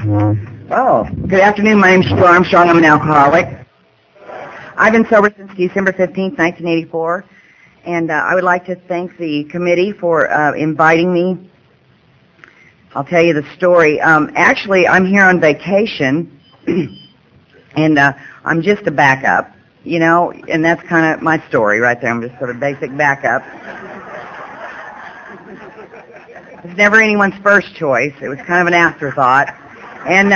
Oh, good afternoon. My name is Stu Armstrong. I'm an alcoholic. I've been sober since December 15th, 1984, and I would like to thank the committee for inviting me. I'll tell you the story. Actually, I'm here on vacation, and I'm just a backup, you know, and that's kind of my story right there. I'm just sort of basic backup. It was never anyone's first choice. It was kind of an afterthought. And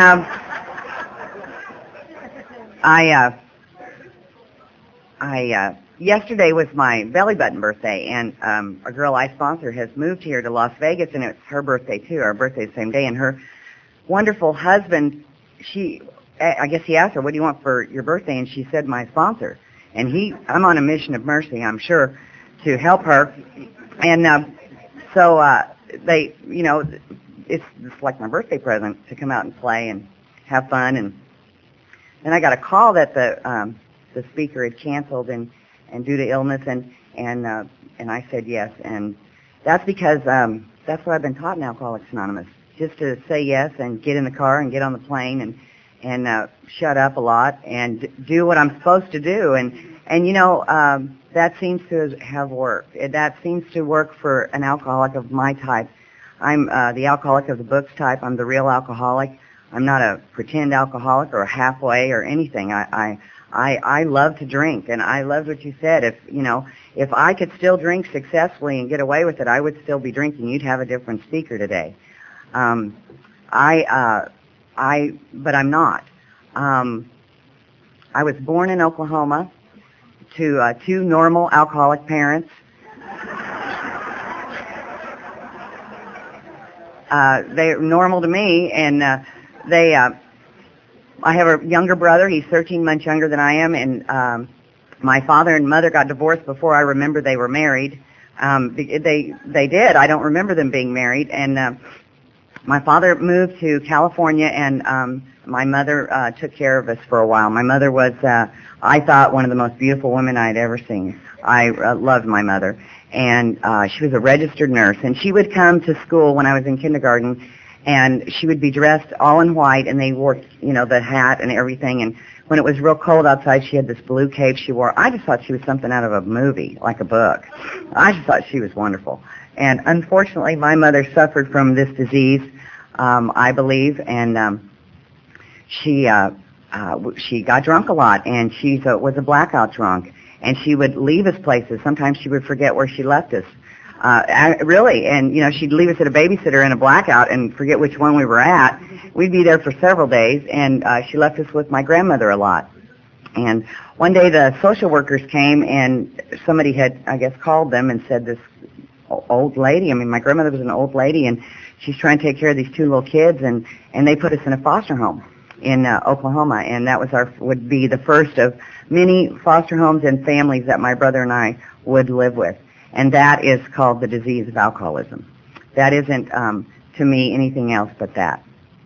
yesterday was my belly button birthday, and a girl I sponsor has moved here to Las Vegas, and it's her birthday too. Our birthday the same day, and her wonderful husband, I guess he asked her, "What do you want for your birthday?" And she said, "My sponsor." And I'm on a mission of mercy, I'm sure, to help her. And so they, you know, it's like my birthday present to come out and play and have fun. And then I got a call that the speaker had canceled and due to illness, and I said yes. And that's because that's what I've been taught in Alcoholics Anonymous, just to say yes and get in the car and get on the plane and shut up a lot and do what I'm supposed to do. And you know, that seems to have worked. That seems to work for an alcoholic of my type. I'm the alcoholic of the books type. I'm the real alcoholic. I'm not a pretend alcoholic or a halfway or anything. I love to drink, and I love what you said. If I could still drink successfully and get away with it, I would still be drinking. You'd have a different speaker today. But I'm not. I was born in Oklahoma to two normal alcoholic parents. They're normal to me, and I have a younger brother. He's 13 months younger than I am, and my father and mother got divorced before I remember they were married. They did. I don't remember them being married, and my father moved to California, and my mother took care of us for a while. My mother was, I thought, one of the most beautiful women I'd ever seen. I loved my mother, and she was a registered nurse, and she would come to school when I was in kindergarten, and she would be dressed all in white, and they wore, you know, the hat and everything, and when it was real cold outside, she had this blue cape she wore. I just thought she was something out of a movie, like a book. I just thought she was wonderful. And unfortunately, my mother suffered from this disease, I believe, and she got drunk a lot, and she was a blackout drunk, and she would leave us places. Sometimes she would forget where she left us. Really, and you know, she'd leave us at a babysitter in a blackout and forget which one we were at. We'd be there for several days, and she left us with my grandmother a lot. And one day the social workers came, and somebody had, I guess, called them and said this old lady, I mean, my grandmother was an old lady, and she's trying to take care of these two little kids, and they put us in a foster home in Oklahoma, and that would be the first of many foster homes and families that my brother and I would live with. And that is called the disease of alcoholism. That isn't, to me, anything else but that.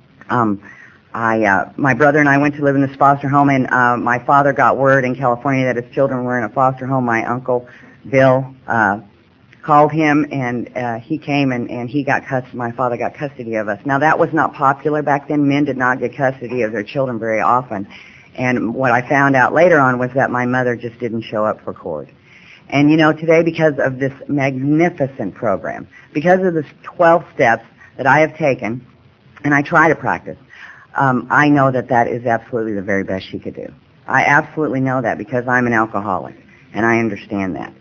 My brother and I went to live in this foster home, and my father got word in California that his children were in a foster home. My uncle, Bill, called him, and he came, and he got custody. My father got custody of us. Now, that was not popular back then. Men did not get custody of their children very often. And what I found out later on was that my mother just didn't show up for court. And, you know, today, because of this magnificent program, because of the 12 steps that I have taken, and I try to practice, I know that is absolutely the very best she could do. I absolutely know that because I'm an alcoholic, and I understand that.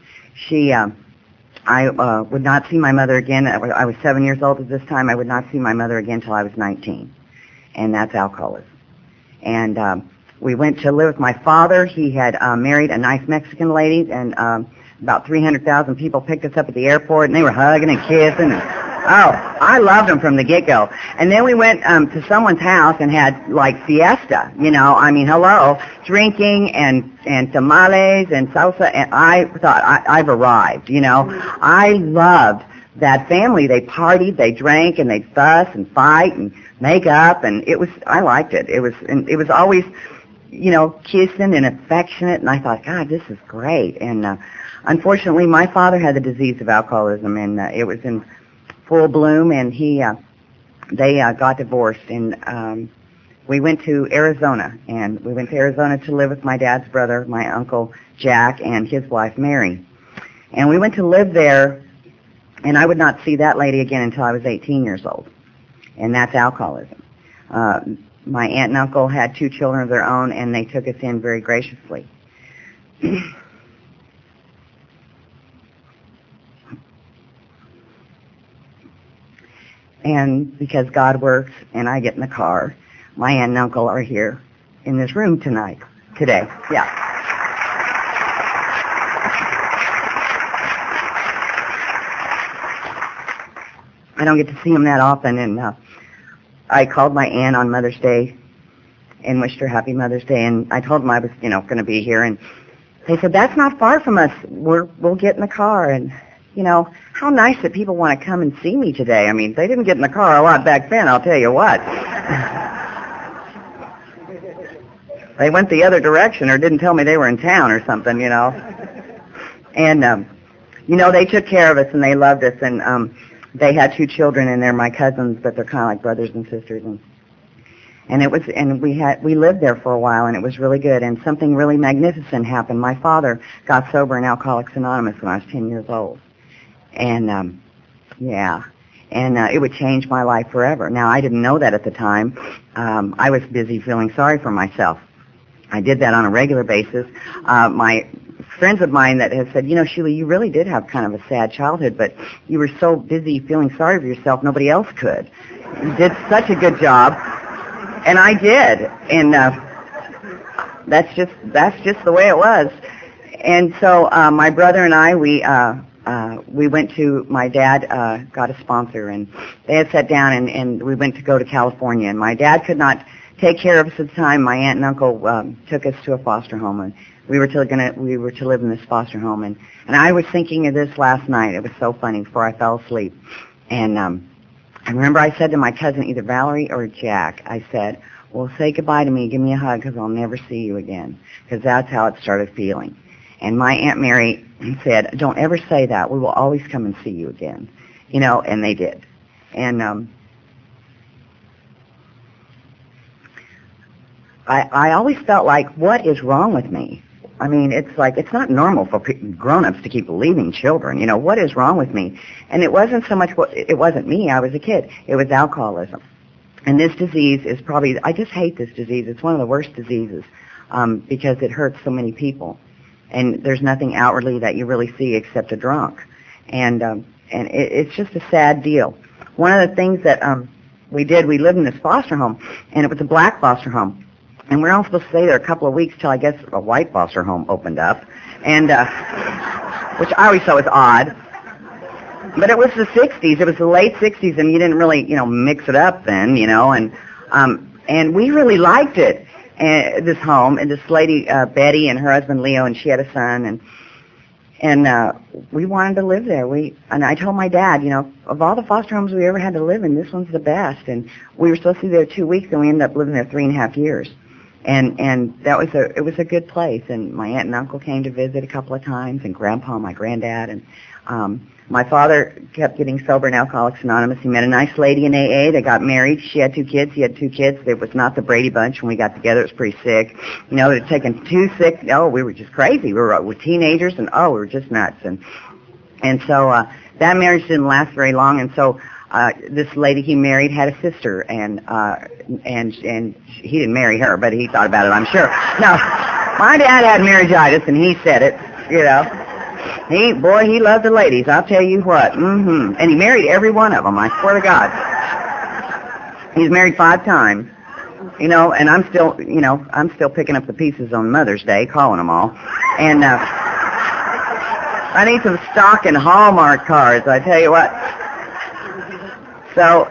I would not see my mother again. I was 7 years old at this time. I would not see my mother again until I was 19, and that's alcoholism. And we went to live with my father. He had married a nice Mexican lady, and about 300,000 people picked us up at the airport, and they were hugging and kissing. And, I loved them from the get-go. And then we went to someone's house and had, like, fiesta, you know. I mean, hello, drinking and tamales and salsa, and I thought, I've arrived, you know. I loved that family. They partied, they drank, and they'd fuss and fight and make up, and I liked it. It was always, you know, kissing and affectionate, and I thought, God, this is great. And unfortunately, my father had the disease of alcoholism, and it was in full bloom, and he they got divorced, and we went to Arizona. And we went to Arizona to live with my dad's brother, my uncle Jack, and his wife Mary. And we went to live there, and I would not see that lady again until I was 18 years old. And that's alcoholism. My aunt and uncle had 2 children of their own, and they took us in very graciously. And because God works and I get in the car, my aunt and uncle are here in this room today. Yeah. I don't get to see them that often, and I called my aunt on Mother's Day and wished her Happy Mother's Day, and I told them I was, going to be here, and they said, that's not far from us. We'll get in the car, and, how nice that people want to come and see me today. I mean, they didn't get in the car a lot back then, I'll tell you what. They went the other direction or didn't tell me they were in town or something, And, they took care of us, and they loved us, and they had 2 children, and they're my cousins, but they're kind of like brothers and sisters. And we lived there for a while, and it was really good. And something really magnificent happened. My father got sober in Alcoholics Anonymous when I was 10 years old, and it would change my life forever. Now, I didn't know that at the time. I was busy feeling sorry for myself. I did that on a regular basis. My friends of mine that have said, Sheila, you really did have kind of a sad childhood, but you were so busy feeling sorry for yourself, nobody else could. You did such a good job, and I did, and that's just the way it was. And so my brother and I, we went to, my dad got a sponsor, and they had sat down, and we went to go to California, and my dad could not take care of us at the time. My aunt and uncle took us to a foster home, and we were to live in this foster home, and I was thinking of this last night. It was so funny before I fell asleep, and I remember I said to my cousin, either Valerie or Jack, I said, well, say goodbye to me, give me a hug, because I'll never see you again, because that's how it started feeling. And my Aunt Mary said, don't ever say that. We will always come and see you again, and they did. And I always felt like, what is wrong with me? I mean, it's like, it's not normal for grown-ups to keep leaving children. What is wrong with me? And it wasn't so much, it wasn't me, I was a kid. It was alcoholism. And this disease is probably, I just hate this disease. It's one of the worst diseases because it hurts so many people. And there's nothing outwardly that you really see except a drunk. And it's just a sad deal. One of the things that we lived in this foster home, and it was a black foster home. And we were all supposed to stay there a couple of weeks till I guess a white foster home opened up, and which I always thought was odd. But it was the 60s. It was the late 60s, and you didn't really, mix it up then, and we really liked it, this home, and this lady, Betty, and her husband, Leo, and she had a son, and we wanted to live there. And I told my dad, of all the foster homes we ever had to live in, this one's the best. And we were supposed to be there 2 weeks, and we ended up living there 3.5 years. And it was a good place. And my aunt and uncle came to visit a couple of times, and Grandpa, my granddad, and my father kept getting sober in Alcoholics Anonymous. He met a nice lady in AA. They got married. She had 2 kids. He had 2 kids. It was not the Brady Bunch when we got together. It was pretty sick. They'd taken 2 sick. Oh, we were just crazy. We were teenagers, and we were just nuts. And so that marriage didn't last very long. And so this lady he married had a sister, and he didn't marry her, but he thought about it, I'm sure. No, my dad had marriageitis, and he said it. He loved the ladies, I'll tell you what. And he married every one of them, I swear to God. He's married 5 times, and I'm still picking up the pieces on Mother's Day, calling them all. And I need some stock and Hallmark cards, I tell you what. So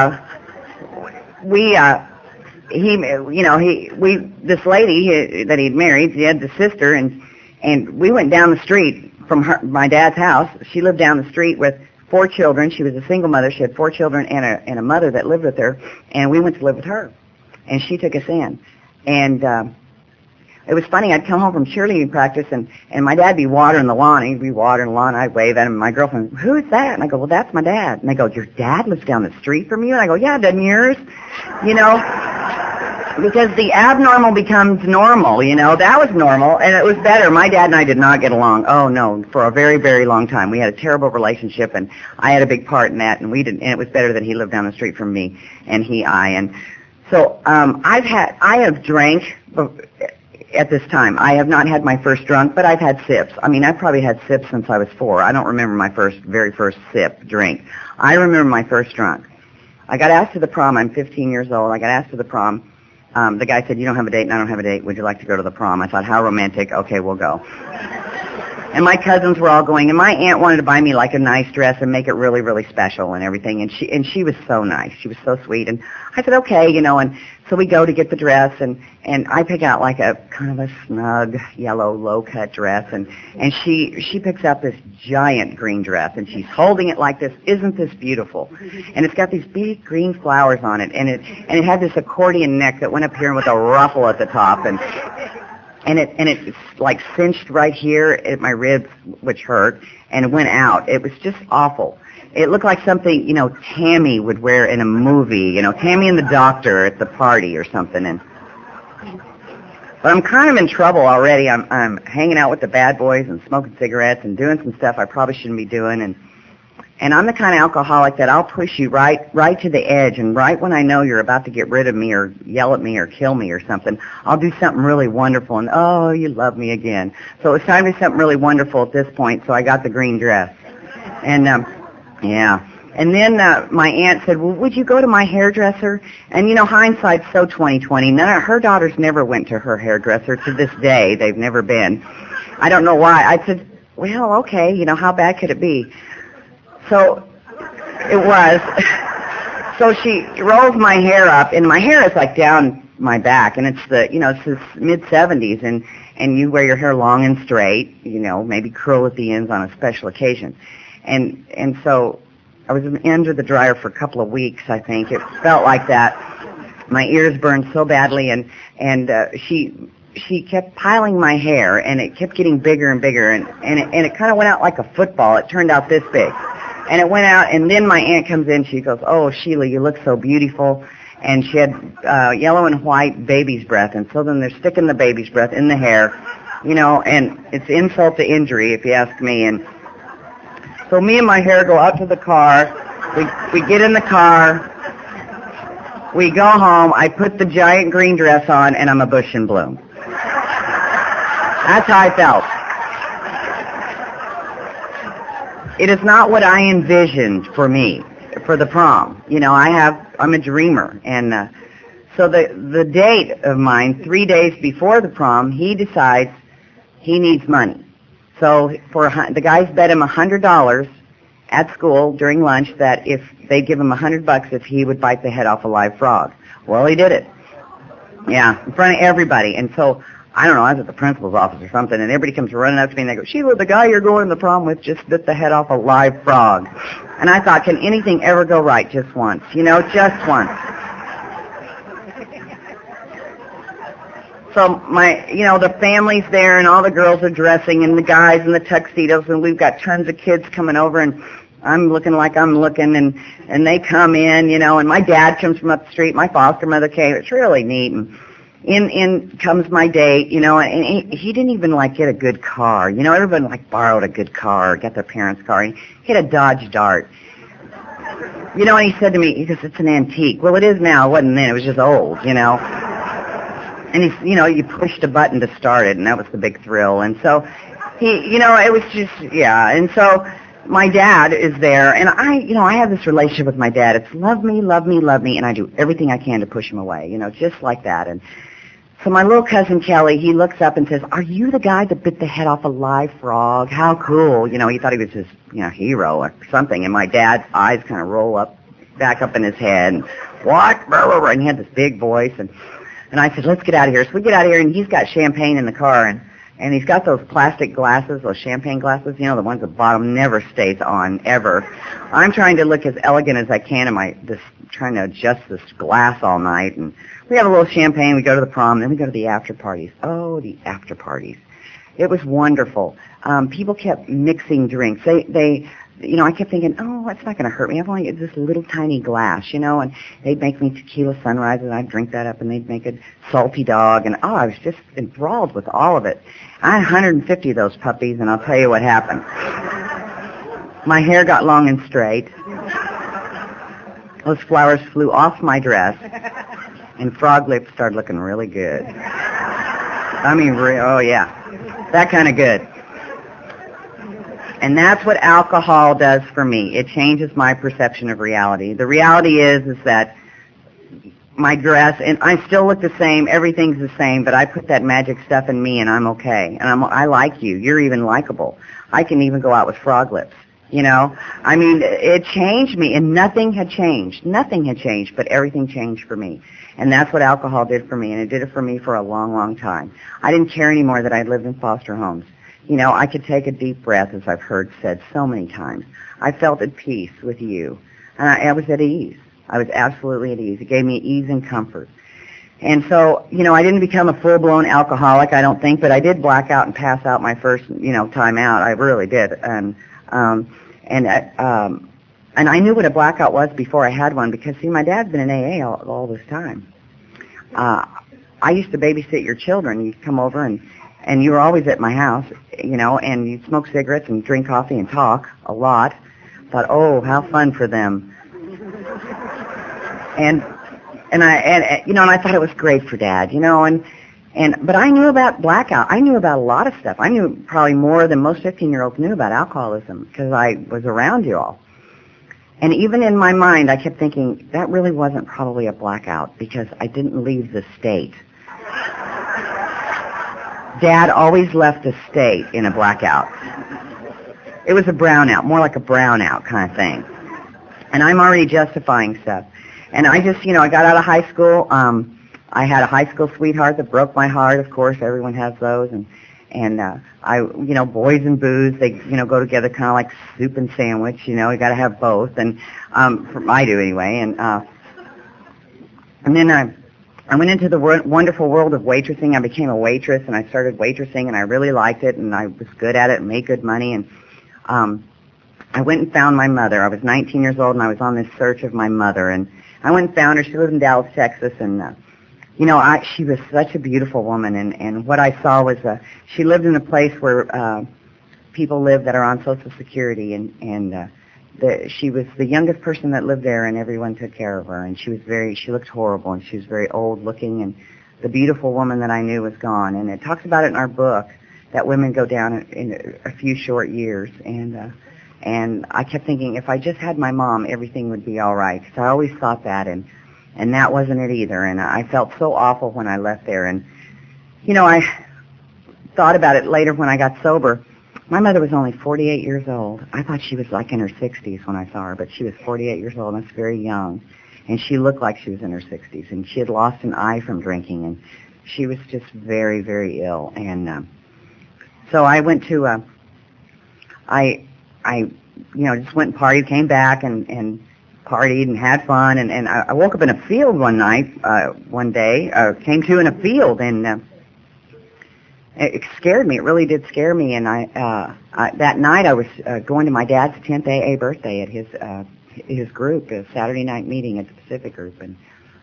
this lady that he'd married, he had the sister, and we went down the street from my dad's house. She lived down the street with 4 children. She was a single mother. She had 4 children and a mother that lived with her, and we went to live with her, and she took us in. And it was funny. I'd come home from cheerleading practice, and my dad'd be watering the lawn. He'd be watering the lawn. I'd wave at him. And my girlfriend, who is that? And I go, well, that's my dad. And they go, your dad lives down the street from you? And I go, yeah, doesn't yours? You know, because the abnormal becomes normal. You know, that was normal, and it was better. My dad and I did not get along. Oh no, for a very, very long time. We had a terrible relationship, and I had a big part in that. And we didn't. And it was better that he lived down the street from me, and and so I have drank. At this time, I have not had my first drunk, but I've had sips. I mean, I've probably had sips since I was 4. I don't remember my very first sip drink. I remember my first drunk. I got asked to the prom. I'm 15 years old. I got asked to the prom. The guy said, you don't have a date and I don't have a date. Would you like to go to the prom? I thought, how romantic. Okay, we'll go. And my cousins were all going, and my aunt wanted to buy me like a nice dress and make it really, really special and everything. And she was so nice. She was so sweet. And I said, okay, you know, and so we go to get the dress, and I pick out like a kind of a snug yellow low-cut dress, and she picks out this giant green dress, and she's holding it like this. Isn't this beautiful? And it's got these big green flowers on it, and it had this accordion neck that went up here with a ruffle at the top, and it's like cinched right here at my ribs, which hurt, and it went out. It was just awful. It looked like something, you know, Tammy would wear in a movie, you know, Tammy and the Doctor at the party or something. But I'm kind of in trouble already. I'm hanging out with the bad boys and smoking cigarettes and doing some stuff I probably shouldn't be doing, and I'm the kind of alcoholic that I'll push you right to the edge, and right when I know you're about to get rid of me or yell at me or kill me or something, I'll do something really wonderful, and oh, you love me again. So it was time to do something really wonderful at this point, so I got the green dress. And yeah. And then my aunt said, well, would you go to my hairdresser? And, you know, hindsight's so 20/20. Her daughters never went to her hairdresser to this day. They've never been. I don't know why. I said, well, okay, you know, how bad could it be? So it was. So she rolls my hair up, and my hair is like down my back, and it's the mid-70s, and you wear your hair long and straight, you know, maybe curl at the ends on a special occasion. And so I was under the dryer for a couple of weeks, I think. It felt like that. My ears burned so badly, and she kept piling my hair, and it kept getting bigger and bigger, and it kind of went out like a football. It turned out this big. And it went out, and then my aunt comes in. She goes, oh, Sheila, you look so beautiful. And she had yellow and white baby's breath, and so then they're sticking the baby's breath in the hair, you know, and it's insult to injury, if you ask me. And so me and my hair go out to the car. We get in the car. We go home. I put the giant green dress on, and I'm a bush in bloom. That's how I felt. It is not what I envisioned for me, for the prom. You know, I'm a dreamer. And so the date of mine, 3 days before the prom, he decides he needs money. So the guys bet him $100 at school during lunch that if they give him $100 if he would bite the head off a live frog. Well, he did it. Yeah, in front of everybody. And so, I don't know, I was at the principal's office or something, and everybody comes running up to me and they go, Sheila, the guy you're going to the prom with just bit the head off a live frog. And I thought, can anything ever go right just once? You know, just once. So the family's there, and all the girls are dressing, and the guys in the tuxedos, and we've got tons of kids coming over, and I'm looking like I'm looking, and they come in, you know, and my dad comes from up the street, my foster mother came. It's really neat, and in comes my date, you know, and he didn't even like get a good car. You know, everybody like borrowed a good car, got their parents' car, and he had a Dodge Dart. You know, and he said to me, he goes, it's an antique. Well, it is now. It wasn't then. It was just old, you know. And you pushed a button to start it, and that was the big thrill. And so it was just, yeah. And so my dad is there, and I have this relationship with my dad. It's love me, love me, love me, and I do everything I can to push him away, you know, just like that. And so my little cousin Kelly, he looks up and says, are you the guy that bit the head off a live frog? How cool. You know, he thought he was his, hero or something. And my dad's eyes kind of roll back up in his head. And what? And he had this big voice. And I said, let's get out of here. So we get out of here, and he's got champagne in the car, And he's got those plastic glasses, those champagne glasses, you know, the ones at the bottom never stays on, ever. I'm trying to look as elegant as I can trying to adjust this glass all night. And we have a little champagne, we go to the prom, then we go to the after parties. Oh, the after parties. It was wonderful. People kept mixing drinks. I kept thinking, oh, it's not going to hurt me. I've only got this little tiny glass, and they'd make me tequila sunrise, and I'd drink that up, and they'd make a salty dog, and I was just enthralled with all of it. I had 150 of those puppies, and I'll tell you what happened. My hair got long and straight. Those flowers flew off my dress, and frog lips started looking really good. Oh yeah, that kind of good. And that's what alcohol does for me. It changes my perception of reality. The reality is that my dress, and I still look the same, everything's the same, but I put that magic stuff in me and I'm okay. And I like you. You're even likable. I can even go out with frog lips, It changed me, and nothing had changed. Nothing had changed, but everything changed for me. And that's what alcohol did for me, and it did it for me for a long, long time. I didn't care anymore that I lived in foster homes. I could take a deep breath, as I've heard said so many times. I felt at peace with you, and I was at ease. I was absolutely at ease. It gave me ease and comfort. And so, I didn't become a full-blown alcoholic, I don't think, but I did black out and pass out my first, time out. I really did. And I knew what a blackout was before I had one because, see, my dad's been in AA all this time. I used to babysit your children. You'd come over and you were always at my house, and you'd smoke cigarettes and drink coffee and talk a lot. Thought, oh, how fun for them. And I thought it was great for Dad, but I knew about blackout. I knew about a lot of stuff. I knew probably more than most 15-year-olds knew about alcoholism because I was around you all. And even in my mind, I kept thinking, that really wasn't probably a blackout because I didn't leave the state. Dad always left the state in a blackout. It was a brownout, more like a brownout kind of thing. And I'm already justifying stuff. And I just, I got out of high school. I had a high school sweetheart that broke my heart. Of course, everyone has those. And boys and booze, they, go together kind of like soup and sandwich. You got to have both. And I do anyway. And then I went into the wonderful world of waitressing. I became a waitress, and I started waitressing, and I really liked it, and I was good at it and made good money. And I went and found my mother. I was 19 years old, and I was on this search of my mother. And I went and found her. She lived in Dallas, Texas, and she was such a beautiful woman. And what I saw was she lived in a place where people live that are on Social Security, and she was the youngest person that lived there, and everyone took care of her. And she looked horrible, and she was very old looking, and the beautiful woman that I knew was gone. And it talks about it in our book that women go down in a few short years. And I kept thinking, if I just had my mom, everything would be all right. Because I always thought that, and that wasn't it either. And I felt so awful when I left there. And I thought about it later when I got sober. My mother was only 48 years old. I thought she was like in her 60s when I saw her, but she was 48 years old, and that's very young. And she looked like she was in her 60s, and she had lost an eye from drinking, and she was just very, very ill. And so I went to, I just went and partied, came back and partied and had fun, and I woke up in a field one day, came to in a field, and it scared me. It really did scare me. And that night I was going to my dad's 10th AA birthday at his group, a Saturday night meeting at the Pacific Group, and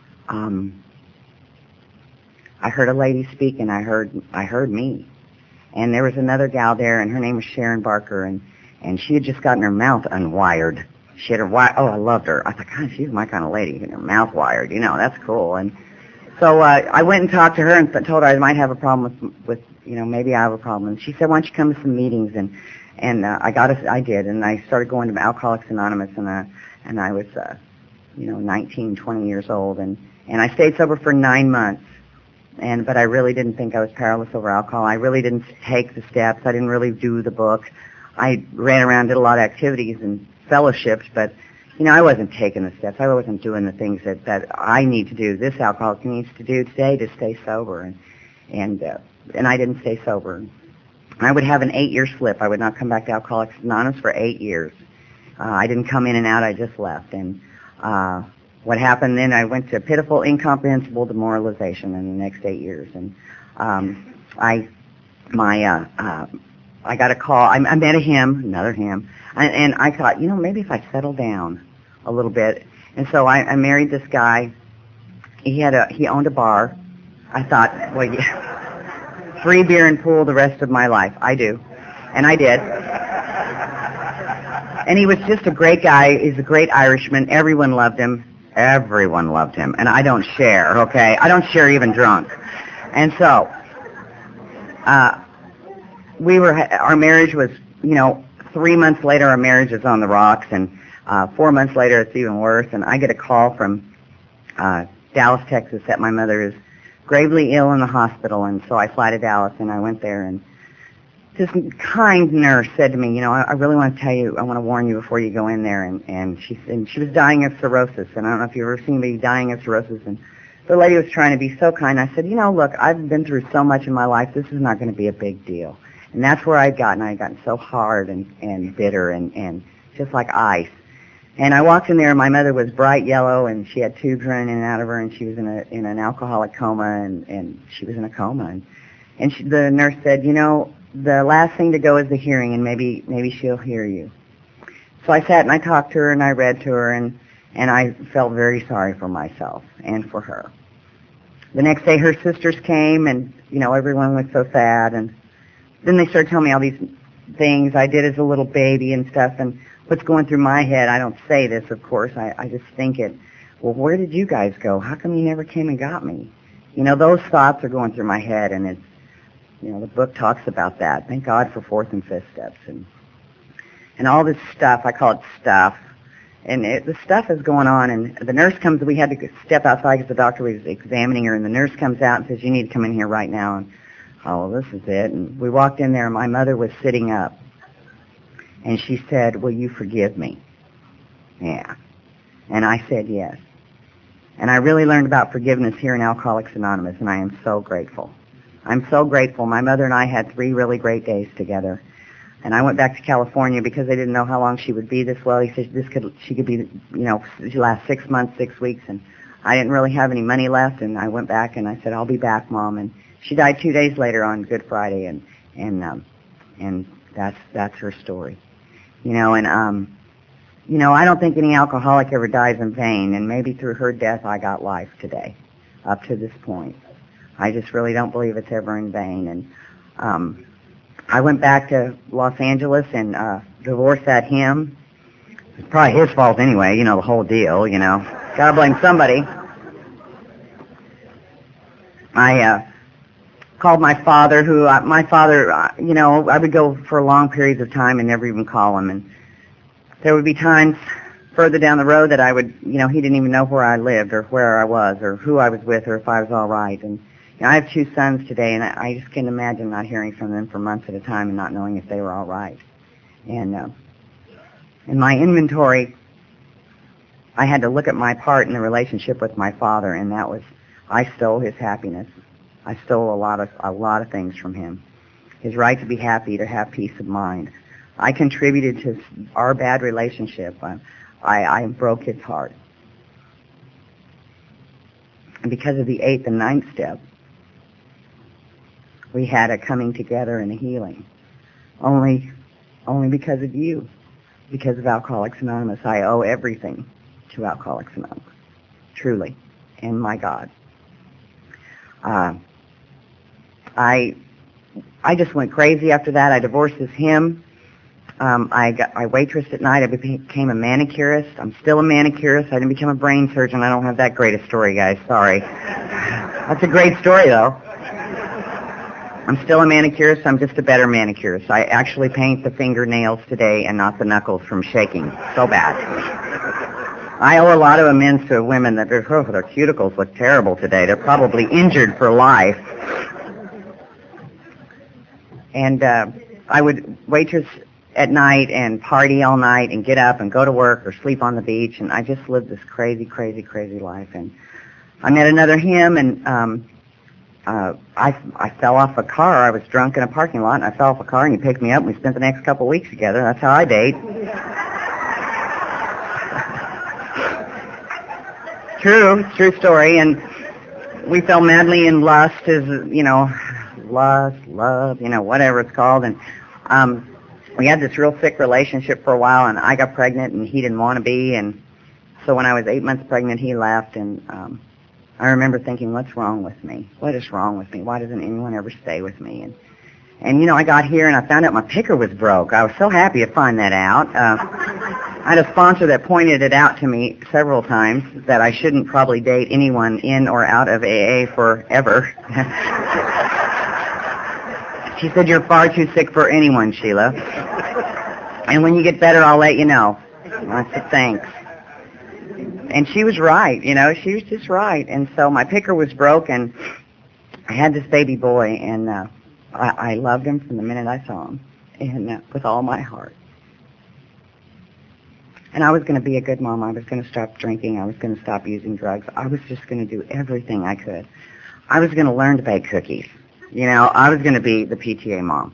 I heard a lady speak, and I heard me. And there was another gal there, and her name was Sharon Barker, and she had just gotten her mouth unwired. She had her I loved her. I thought, God, she's my kind of lady, getting her mouth wired. That's cool. And so I went and talked to her and told her I might have a problem with maybe I have a problem. And she said, why don't you come to some meetings? And I did, and I started going to Alcoholics Anonymous, and I was 19, 20 years old, and I stayed sober for 9 months. But I really didn't think I was powerless over alcohol. I really didn't take the steps. I didn't really do the book. I ran around, did a lot of activities and fellowships, but I wasn't taking the steps. I wasn't doing the things that I need to do. This alcoholic needs to do today to stay sober, and I didn't stay sober. I would have an 8-year slip. I would not come back to Alcoholics Anonymous for 8 years. I didn't come in and out. I just left. And what happened then, I went to pitiful, incomprehensible demoralization in the next 8 years. And I got a call. I met another him, and I thought, maybe if I settle down a little bit. And so I married this guy. He owned a bar. I thought, well, yeah, free beer and pool the rest of my life. I do. And I did. And he was just a great guy. He's a great Irishman. Everyone loved him. Everyone loved him. And I don't share, okay? I don't share even drunk. And so, our marriage was, 3 months later our marriage is on the rocks, and 4 months later it's even worse. And I get a call from Dallas, Texas, that my mother is gravely ill in the hospital. And so I fly to Dallas, and I went there, and this kind nurse said to me, I really want to tell you, I want to warn you before you go in there. And she was dying of cirrhosis. And I don't know if you've ever seen me dying of cirrhosis. And the lady was trying to be so kind. I said, look, I've been through so much in my life. This is not going to be a big deal. And that's where I'd gotten so hard and bitter and just like ice. And I walked in there, and my mother was bright yellow, and she had tubes running in and out of her, and she was in an alcoholic coma, and she was in a coma. And the nurse said, the last thing to go is the hearing, and maybe she'll hear you. So I sat and I talked to her, and I read to her, and I felt very sorry for myself and for her. The next day her sisters came, and, everyone was so sad, and then they started telling me all these things I did as a little baby and stuff, and what's going through my head. I don't say this, of course. I just think it, well, where did you guys go? How come you never came and got me? Those thoughts are going through my head, and it's, the book talks about that. Thank God for fourth and fifth steps. And all this stuff, I call it stuff. And the stuff is going on, and the nurse comes, we had to step outside because the doctor was examining her, and the nurse comes out and says, you need to come in here right now. And, oh, well, this is it. And we walked in there, and my mother was sitting up. And she said, will you forgive me? Yeah. And I said yes. And I really learned about forgiveness here in Alcoholics Anonymous, and I am so grateful. I'm so grateful. My mother and I had 3 really great days together. And I went back to California because they didn't know how long she would be this well. He said she could be, she last 6 months, 6 weeks. And I didn't really have any money left, and I went back and I said, I'll be back, Mom. And she died 2 days later on Good Friday, and that's her story. I don't think any alcoholic ever dies in vain, and maybe through her death I got life today, up to this point. I just really don't believe it's ever in vain. And I went back to Los Angeles and divorced that him. It's probably his fault anyway, the whole deal, Gotta blame somebody. I called my father, I would go for long periods of time and never even call him. And there would be times further down the road that I would, he didn't even know where I lived or where I was or who I was with or if I was all right. And I have 2 sons today, and I just can't imagine not hearing from them for months at a time and not knowing if they were all right. And in my inventory, I had to look at my part in the relationship with my father, and that was, I stole his happiness. I stole a lot of things from him. His right to be happy, to have peace of mind. I contributed to our bad relationship. I broke his heart. And because of the 8th and 9th step, we had a coming together and a healing. Only because of you. Because of Alcoholics Anonymous. I owe everything to Alcoholics Anonymous. Truly. And my God. I just went crazy after that. I divorced him. I waitressed at night. I became a manicurist. I'm still a manicurist. I didn't become a brain surgeon. I don't have that great a story, guys. Sorry. That's a great story, though. I'm still a manicurist. I'm just a better manicurist. I actually paint the fingernails today and not the knuckles from shaking so bad. I owe a lot of amends to women that their cuticles look terrible today. They're probably injured for life. And I would waitress at night and party all night and get up and go to work or sleep on the beach, and I just lived this crazy, crazy, crazy life. And I met another him, and I fell off a car. I was drunk in a parking lot, and I fell off a car, and he picked me up, and we spent the next couple of weeks together. That's how I date. True story. And we fell madly in lust, love, whatever it's called. And we had this real sick relationship for a while, and I got pregnant, and he didn't want to be. And so when I was 8 months pregnant, he left, and I remember thinking, what's wrong with me? What is wrong with me? Why doesn't anyone ever stay with me? And I got here and I found out my picker was broke. I was so happy to find that out. I had a sponsor that pointed it out to me several times that I shouldn't probably date anyone in or out of AA forever. She said, you're far too sick for anyone, Sheila. And when you get better, I'll let you know. I said, thanks. And she was right, she was just right. And so my picker was broke, and I had this baby boy, and I loved him from the minute I saw him, and with all my heart. And I was going to be a good mom. I was going to stop drinking. I was going to stop using drugs. I was just going to do everything I could. I was going to learn to bake cookies. I was going to be the PTA mom.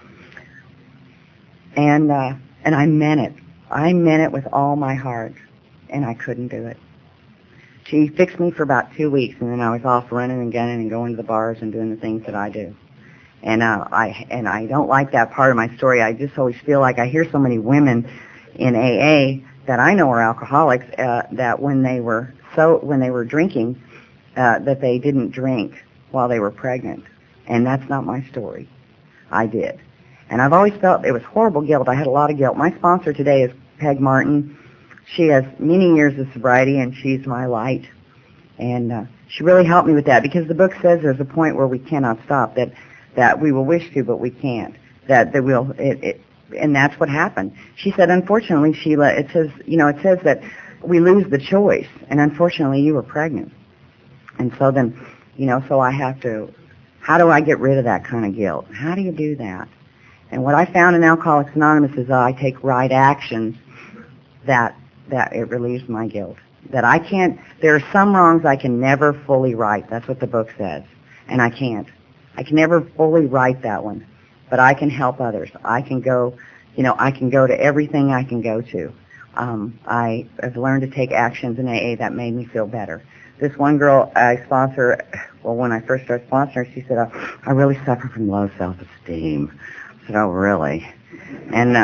And I meant it. I meant it with all my heart. And I couldn't do it. She fixed me for about 2 weeks, and then I was off running and gunning and going to the bars and doing the things that I do. And I don't like that part of my story. I just always feel like I hear so many women in AA that I know are alcoholics that when they were drinking, that they didn't drink while they were pregnant. And that's not my story. I did. And I've always felt it was horrible guilt. I had a lot of guilt. My sponsor today is Peg Martin. She has many years of sobriety, and she's my light. And she really helped me with that, because the book says there's a point where we cannot stop, that we will wish to, but we can't. And that's what happened. She said, unfortunately, Sheila, it says that we lose the choice, and unfortunately, you were pregnant. And so then, so I have to, how do I get rid of that kind of guilt? How do you do that? And what I found in Alcoholics Anonymous is that I take right actions that it relieves my guilt. That I can't, there are some wrongs I can never fully right. That's what the book says. And I can't. I can never fully right that one. But I can help others. I can go to everything I can go to. I have learned to take actions in AA that made me feel better. This one girl I sponsor, when I first started sponsoring, she said, I really suffer from low self-esteem. I said, oh, really? And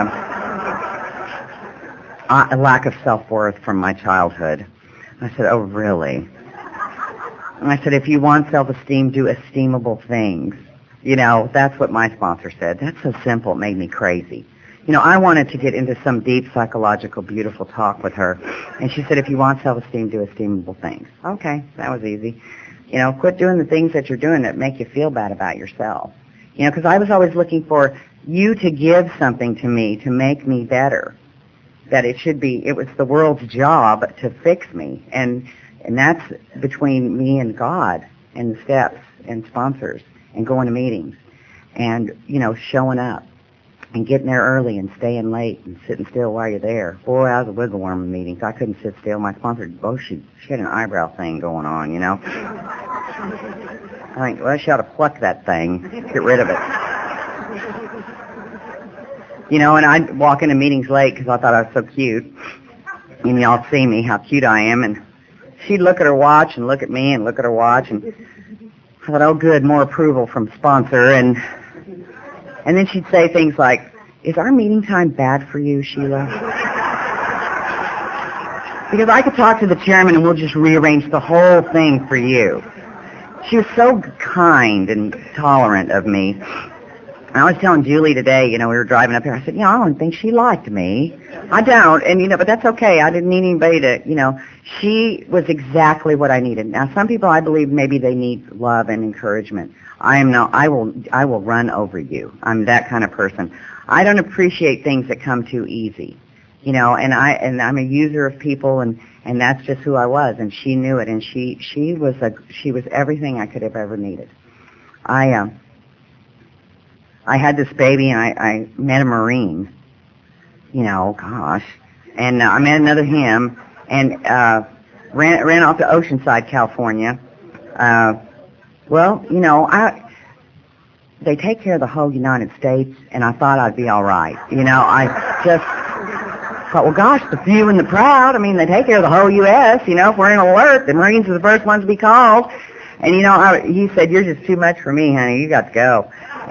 a lack of self-worth from my childhood. I said, oh, really? And I said, if you want self-esteem, do esteemable things. That's what my sponsor said. That's so simple. It made me crazy. I wanted to get into some deep psychological, beautiful talk with her. And she said, if you want self-esteem, do esteemable things. Okay, that was easy. Quit doing the things that you're doing that make you feel bad about yourself. Because I was always looking for you to give something to me to make me better. That it was the world's job to fix me. And that's between me and God and the steps and sponsors and going to meetings and, showing up and getting there early and staying late and sitting still while you're there. Boy, I was a wiggle worm in meetings. I couldn't sit still. My sponsor, she had an eyebrow thing going on, I think, well, she ought to pluck that thing, get rid of it. And I'd walk into meetings late because I thought I was so cute. And y'all see me, how cute I am. And she'd look at her watch and look at me and look at her watch. And I thought, oh, good, more approval from sponsor. And then she'd say things like, is our meeting time bad for you, Sheila? Because I could talk to the chairman and we'll just rearrange the whole thing for you. She was so kind and tolerant of me. I was telling Julie today, we were driving up here, I said, I don't think she liked me. I don't, and but that's okay. I didn't need anybody to, she was exactly what I needed. Now, some people, I believe, maybe they need love and encouragement. I will run over you. I'm that kind of person. I don't appreciate things that come too easy, and I'm a user of people, and that's just who I was, and she knew it, and she was everything I could have ever needed. I had this baby, and I met a Marine, gosh, and I met another him, and ran off to Oceanside, California, Well, they take care of the whole United States, and I thought I'd be all right. I just thought, well, gosh, the few and the proud. I mean, they take care of the whole U.S. If we're in alert, the Marines are the first ones to be called. And he said, "You're just too much for me, honey. You got to go."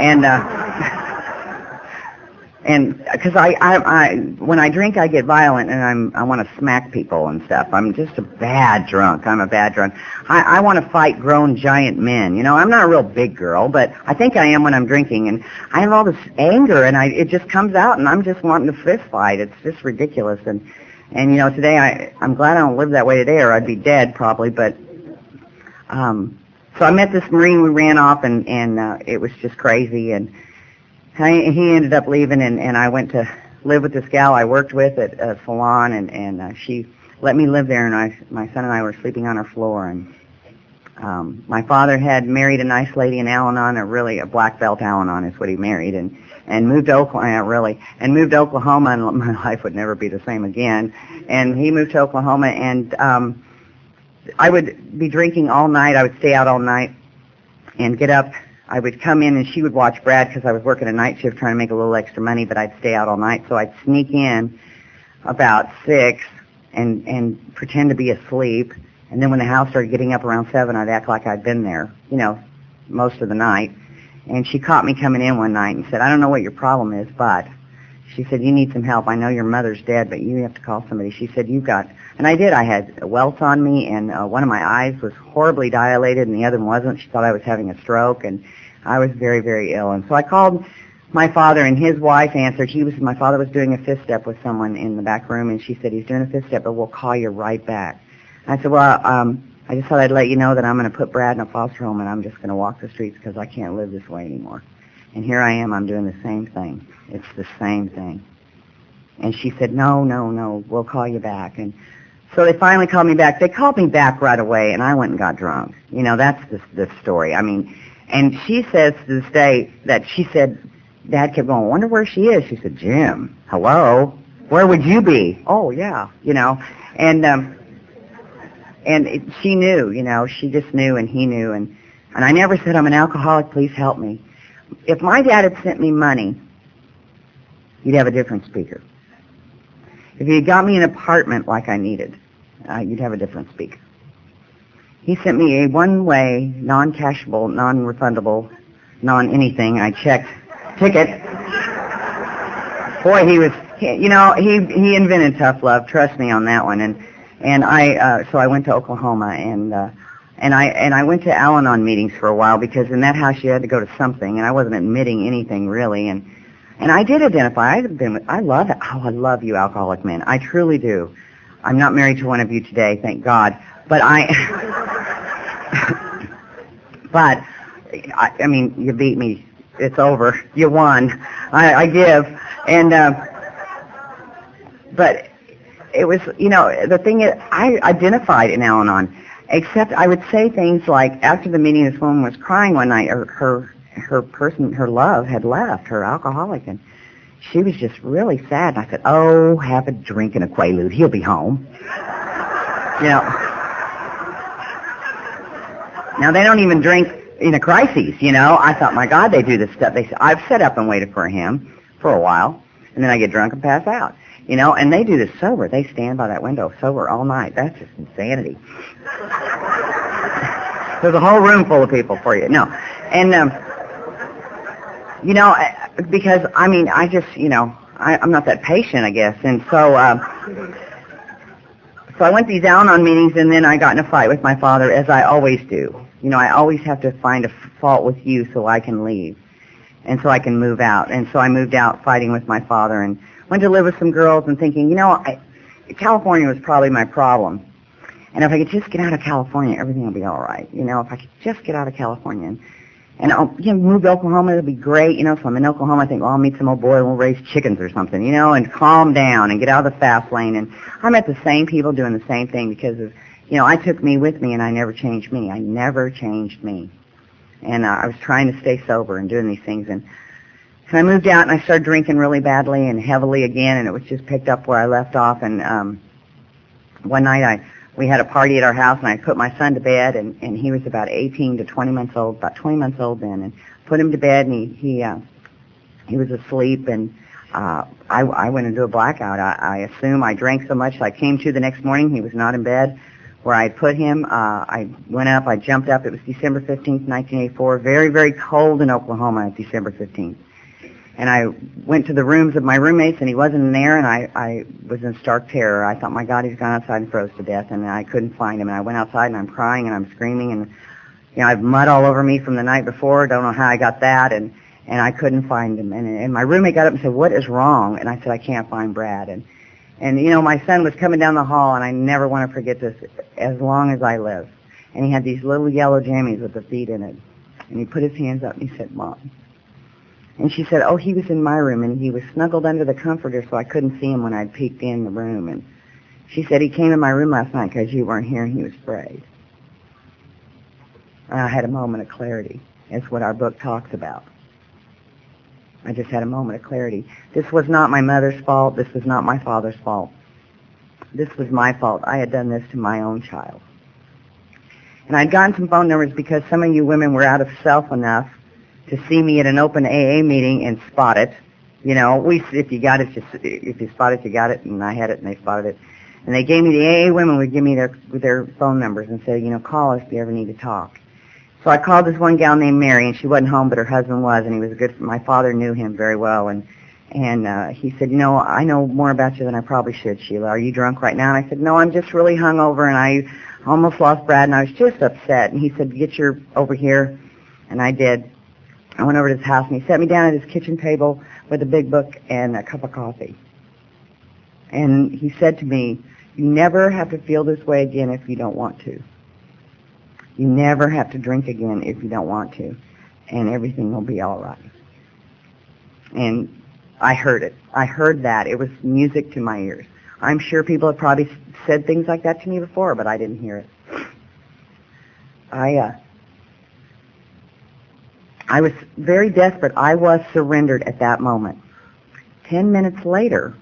And because I when I drink, I get violent, and I want to smack people and stuff. I'm just a bad drunk. I'm a bad drunk. I want to fight grown giant men. I'm not a real big girl, but I think I am when I'm drinking, and I have all this anger, and it just comes out, and I'm just wanting to fist fight. It's just ridiculous. And today I'm glad I don't live that way today, or I'd be dead probably. But so I met this Marine. We ran off, and it was just crazy. And he ended up leaving, and I went to live with this gal I worked with at a salon, and she let me live there, and my son and I were sleeping on her floor. And my father had married a nice lady in Al-Anon, a black belt Al-Anon is what he married, and moved to Oklahoma, and my life would never be the same again. And he moved to Oklahoma, and I would be drinking all night. I would stay out all night and get up. I would come in, and she would watch Brad because I was working a night shift trying to make a little extra money, but I'd stay out all night. So I'd sneak in about 6 and pretend to be asleep. And then when the house started getting up around 7, I'd act like I'd been there, most of the night. And she caught me coming in one night and said, "I don't know what your problem is, but," she said, "you need some help. I know your mother's dead, but you have to call somebody." She said, and I did. I had welts on me, and one of my eyes was horribly dilated, and the other one wasn't. She thought I was having a stroke, and I was very, very ill. And so I called my father, and his wife answered. My father was doing a fifth step with someone in the back room, and she said, "He's doing a fifth step, but we'll call you right back." I said, "Well, I just thought I'd let you know that I'm going to put Brad in a foster home, and I'm just going to walk the streets because I can't live this way anymore." And here I am. I'm doing the same thing. It's the same thing. And she said, no, we'll call you back. And so they finally called me back. They called me back right away, and I went and got drunk. That's the story. I mean, and she says to this day that she said, Dad kept going, "I wonder where she is." She said, "Jim, hello? Where would you be?" "Oh, yeah," And she knew, she just knew, and he knew. And I never said, "I'm an alcoholic, please help me." If my dad had sent me money, you'd have a different speaker. If he had got me an apartment like I needed, you'd have a different speaker. He sent me a one-way, non-cashable, non-refundable, non-anything, I checked, ticket. Boy, he invented tough love. Trust me on that one. So I went to Oklahoma, and I went to Al-Anon meetings for a while because in that house you had to go to something, and I wasn't admitting anything really, and I did identify. I love you, alcoholic men. I truly do. I'm not married to one of you today, thank God. But I mean, you beat me. It's over. You won. I give. And but it was, the thing is, I identified in Al-Anon, except I would say things like, after the meeting, this woman was crying one night, her love had left, her alcoholic, and she was just really sad. And I said, "Oh, have a drink and a Quaalude. He'll be home." Now they don't even drink in a crisis, I thought, my God, they do this stuff. I've sat up and waited for him for a while, and then I get drunk and pass out. And they do this sober. They stand by that window sober all night. That's just insanity. There's a whole room full of people for you. No. And, because, I just, I'm not that patient, I guess. And so I went to these Al-Anon meetings, and then I got in a fight with my father, as I always do. I always have to find a fault with you so I can leave and so I can move out. And so I moved out fighting with my father and went to live with some girls and thinking, California was probably my problem. And if I could just get out of California, everything will be all right. If I could just get out of California and I'll move to Oklahoma, it'll be great. So I'm in Oklahoma, I think, well, I'll meet some old boy and we'll raise chickens or something, and calm down and get out of the fast lane. And I met the same people doing the same thing because of, I took me with me and I never changed me. I never changed me. And I was trying to stay sober and doing these things. And I moved out and I started drinking really badly and heavily again, and it was just picked up where I left off. And one night we had a party at our house, and I put my son to bed, and he was about 18 to 20 months old, about 20 months old then, and put him to bed, and he was asleep, and I went into a blackout. I assume I drank so much. I came to the next morning. He was not in bed where I had put him. I went up. I jumped up. It was December 15th, 1984. Very, very cold in Oklahoma at December 15th. And I went to the rooms of my roommates, and he wasn't in there, and I was in stark terror. I thought, my God, he's gone outside and froze to death, and I couldn't find him. And I went outside, and I'm crying, and I'm screaming, and I have mud all over me from the night before. Don't know how I got that, and I couldn't find him. And my roommate got up and said, what is wrong? And I said, I can't find Brad. And my son was coming down the hall, and I never want to forget this as long as I live. And he had these little yellow jammies with the feet in it. And he put his hands up, and he said, Mom. And she said, oh, he was in my room, and he was snuggled under the comforter so I couldn't see him when I'd peeked in the room. And she said, he came in my room last night because you weren't here, and he was afraid. And I had a moment of clarity. It's what our book talks about. I just had a moment of clarity. This was not my mother's fault. This was not my father's fault. This was my fault. I had done this to my own child. And I'd gotten some phone numbers because some of you women were out of self enough to see me at an open AA meeting and spot it. If you got it, if you spot it, you got it, and I had it, and they spotted it. And they gave me, the AA women would give me their phone numbers and say, call us if you ever need to talk. So I called this one gal named Mary, and she wasn't home, but her husband was, and he was my father knew him very well, and he said, I know more about you than I probably should, Sheila. Are you drunk right now? And I said, no, I'm just really hungover, and I almost lost Brad, and I was just upset. And he said, get your over here, and I did. I went over to his house, and he sat me down at his kitchen table with a big book and a cup of coffee. And he said to me, you never have to feel this way again if you don't want to. You never have to drink again if you don't want to, and everything will be all right. And I heard it. I heard that. It was music to my ears. I'm sure people have probably said things like that to me before, but I didn't hear it. I was very desperate. I was surrendered at that moment. 10 minutes later,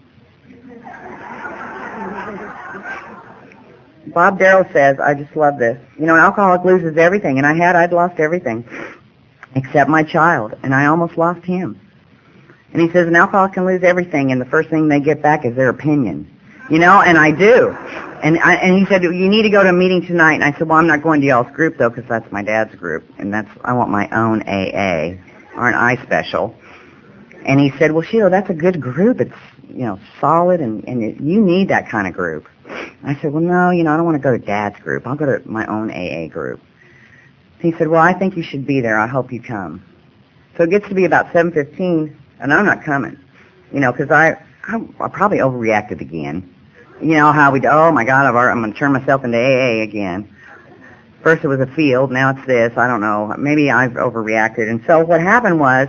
Bob Darrow says, I just love this, an alcoholic loses everything, and I'd lost everything except my child, and I almost lost him. And he says an alcoholic can lose everything, and the first thing they get back is their opinion, and I do. And he said, you need to go to a meeting tonight, and I said, well, I'm not going to y'all's group, though, because that's my dad's group, and I want my own AA. Aren't I special? And he said, well, Sheila, that's a good group. It's, solid, and you need that kind of group. I said, well, no, I don't want to go to Dad's group. I'll go to my own AA group. He said, well, I think you should be there. I hope you come. So it gets to be about 7:15, and I'm not coming, because I probably overreacted again. How oh, my God, I'm going to turn myself into AA again. First it was a field, now it's this. I don't know. Maybe I've overreacted. And so what happened was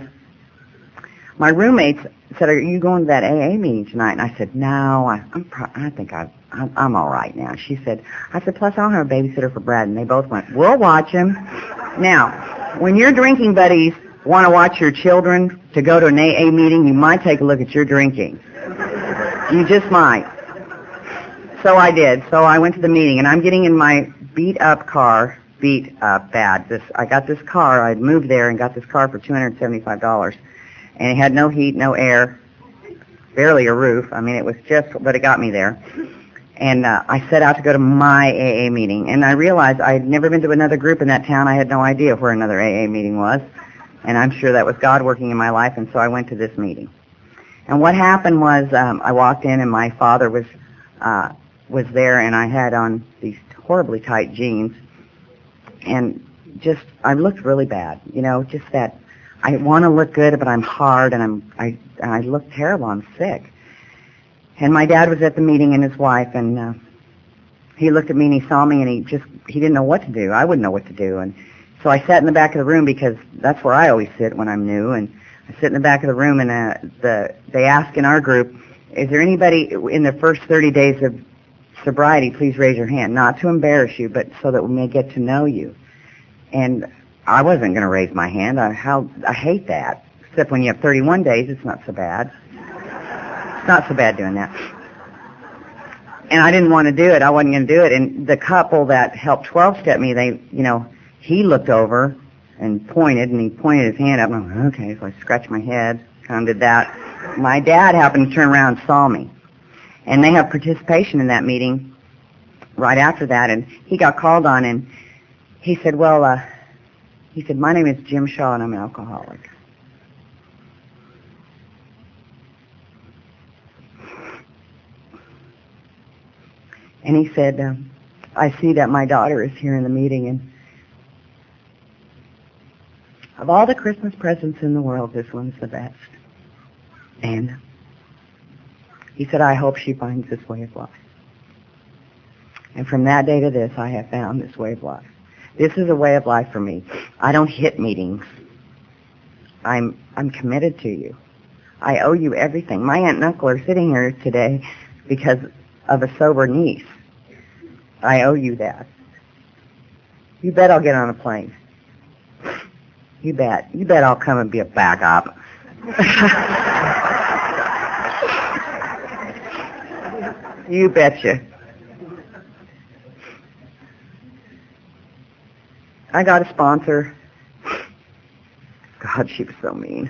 my roommates said, are you going to that AA meeting tonight? And I said, no, I think I'm all right now. She said, plus I don't have a babysitter for Brad. And they both went, we'll watch him. Now, when your drinking buddies want to watch your children to go to an AA meeting, you might take a look at your drinking. You just might. So I did. So I went to the meeting, and I'm getting in my beat-up car, bad. I got this car. I'd moved there and got this car for $275. And it had no heat, no air, barely a roof. I mean, it was but it got me there. And I set out to go to my AA meeting. And I realized I had never been to another group in that town. I had no idea where another AA meeting was. And I'm sure that was God working in my life, and so I went to this meeting. And what happened was I walked in, and my father was there, and I had on these horribly tight jeans. And I looked really bad, just that I want to look good, but I'm hard, and I look terrible. I'm sick. And my dad was at the meeting, and his wife, and he looked at me, and he saw me, and he didn't know what to do. I wouldn't know what to do. And so I sat in the back of the room, because that's where I always sit when I'm new. And I sit in the back of the room, and they ask in our group, is there anybody in the first 30 days of sobriety, please raise your hand. Not to embarrass you, but so that we may get to know you. And I wasn't going to raise my hand. I hate that. Except when you have 31 days, it's not so bad. It's not so bad doing that. And I didn't want to do it. I wasn't going to do it. And the couple that helped 12-step me, he looked over and pointed, and he pointed his hand up. And I went, okay, so I scratched my head, kind of did that. My dad happened to turn around and saw me. And they have participation in that meeting right after that, and he got called on, and he said, my name is Jim Shaw, and I'm an alcoholic. And he said, I see that my daughter is here in the meeting, and of all the Christmas presents in the world, this one's the best. And he said, I hope she finds this way of life. And from that day to this, I have found this way of life. This is a way of life for me. I don't hit meetings. I'm committed to you. I owe you everything. My aunt and uncle are sitting here today because of a sober niece. I owe you that. You bet I'll get on a plane. You bet. You bet I'll come and be a backup. You betcha. I got a sponsor. God, she was so mean.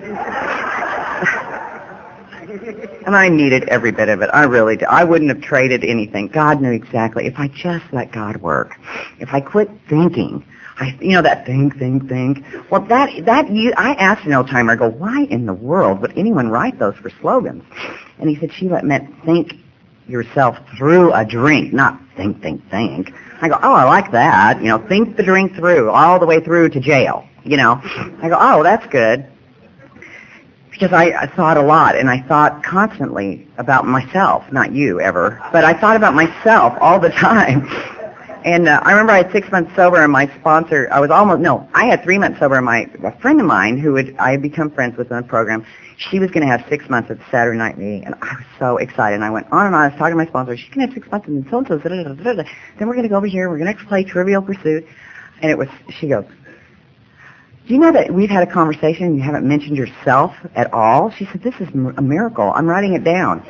And I needed every bit of it. I really did. I wouldn't have traded anything. God knew exactly. If I just let God work. If I quit thinking. That think. Well, I asked an old timer, I go, why in the world would anyone write those for slogans? And he said, Sheila, it meant think yourself through a drink, not think. I go, oh, I like that. Think the drink through, all the way through to jail. I go, oh, that's good. Because I thought a lot, and I thought constantly about myself, not you ever, but I thought about myself all the time. And I remember I had 6 months sober, and my sponsor, I had 3 months sober, and a friend of mine I had become friends with in the program, she was going to have 6 months at the Saturday night meeting, and I was so excited. And I went on and on. I was talking to my sponsor. She's going to have 6 months, and so-and-so, then we're going to go over here, we're going to play Trivial Pursuit. And she goes, do you know that we've had a conversation and you haven't mentioned yourself at all? She said, this is a miracle. I'm writing it down.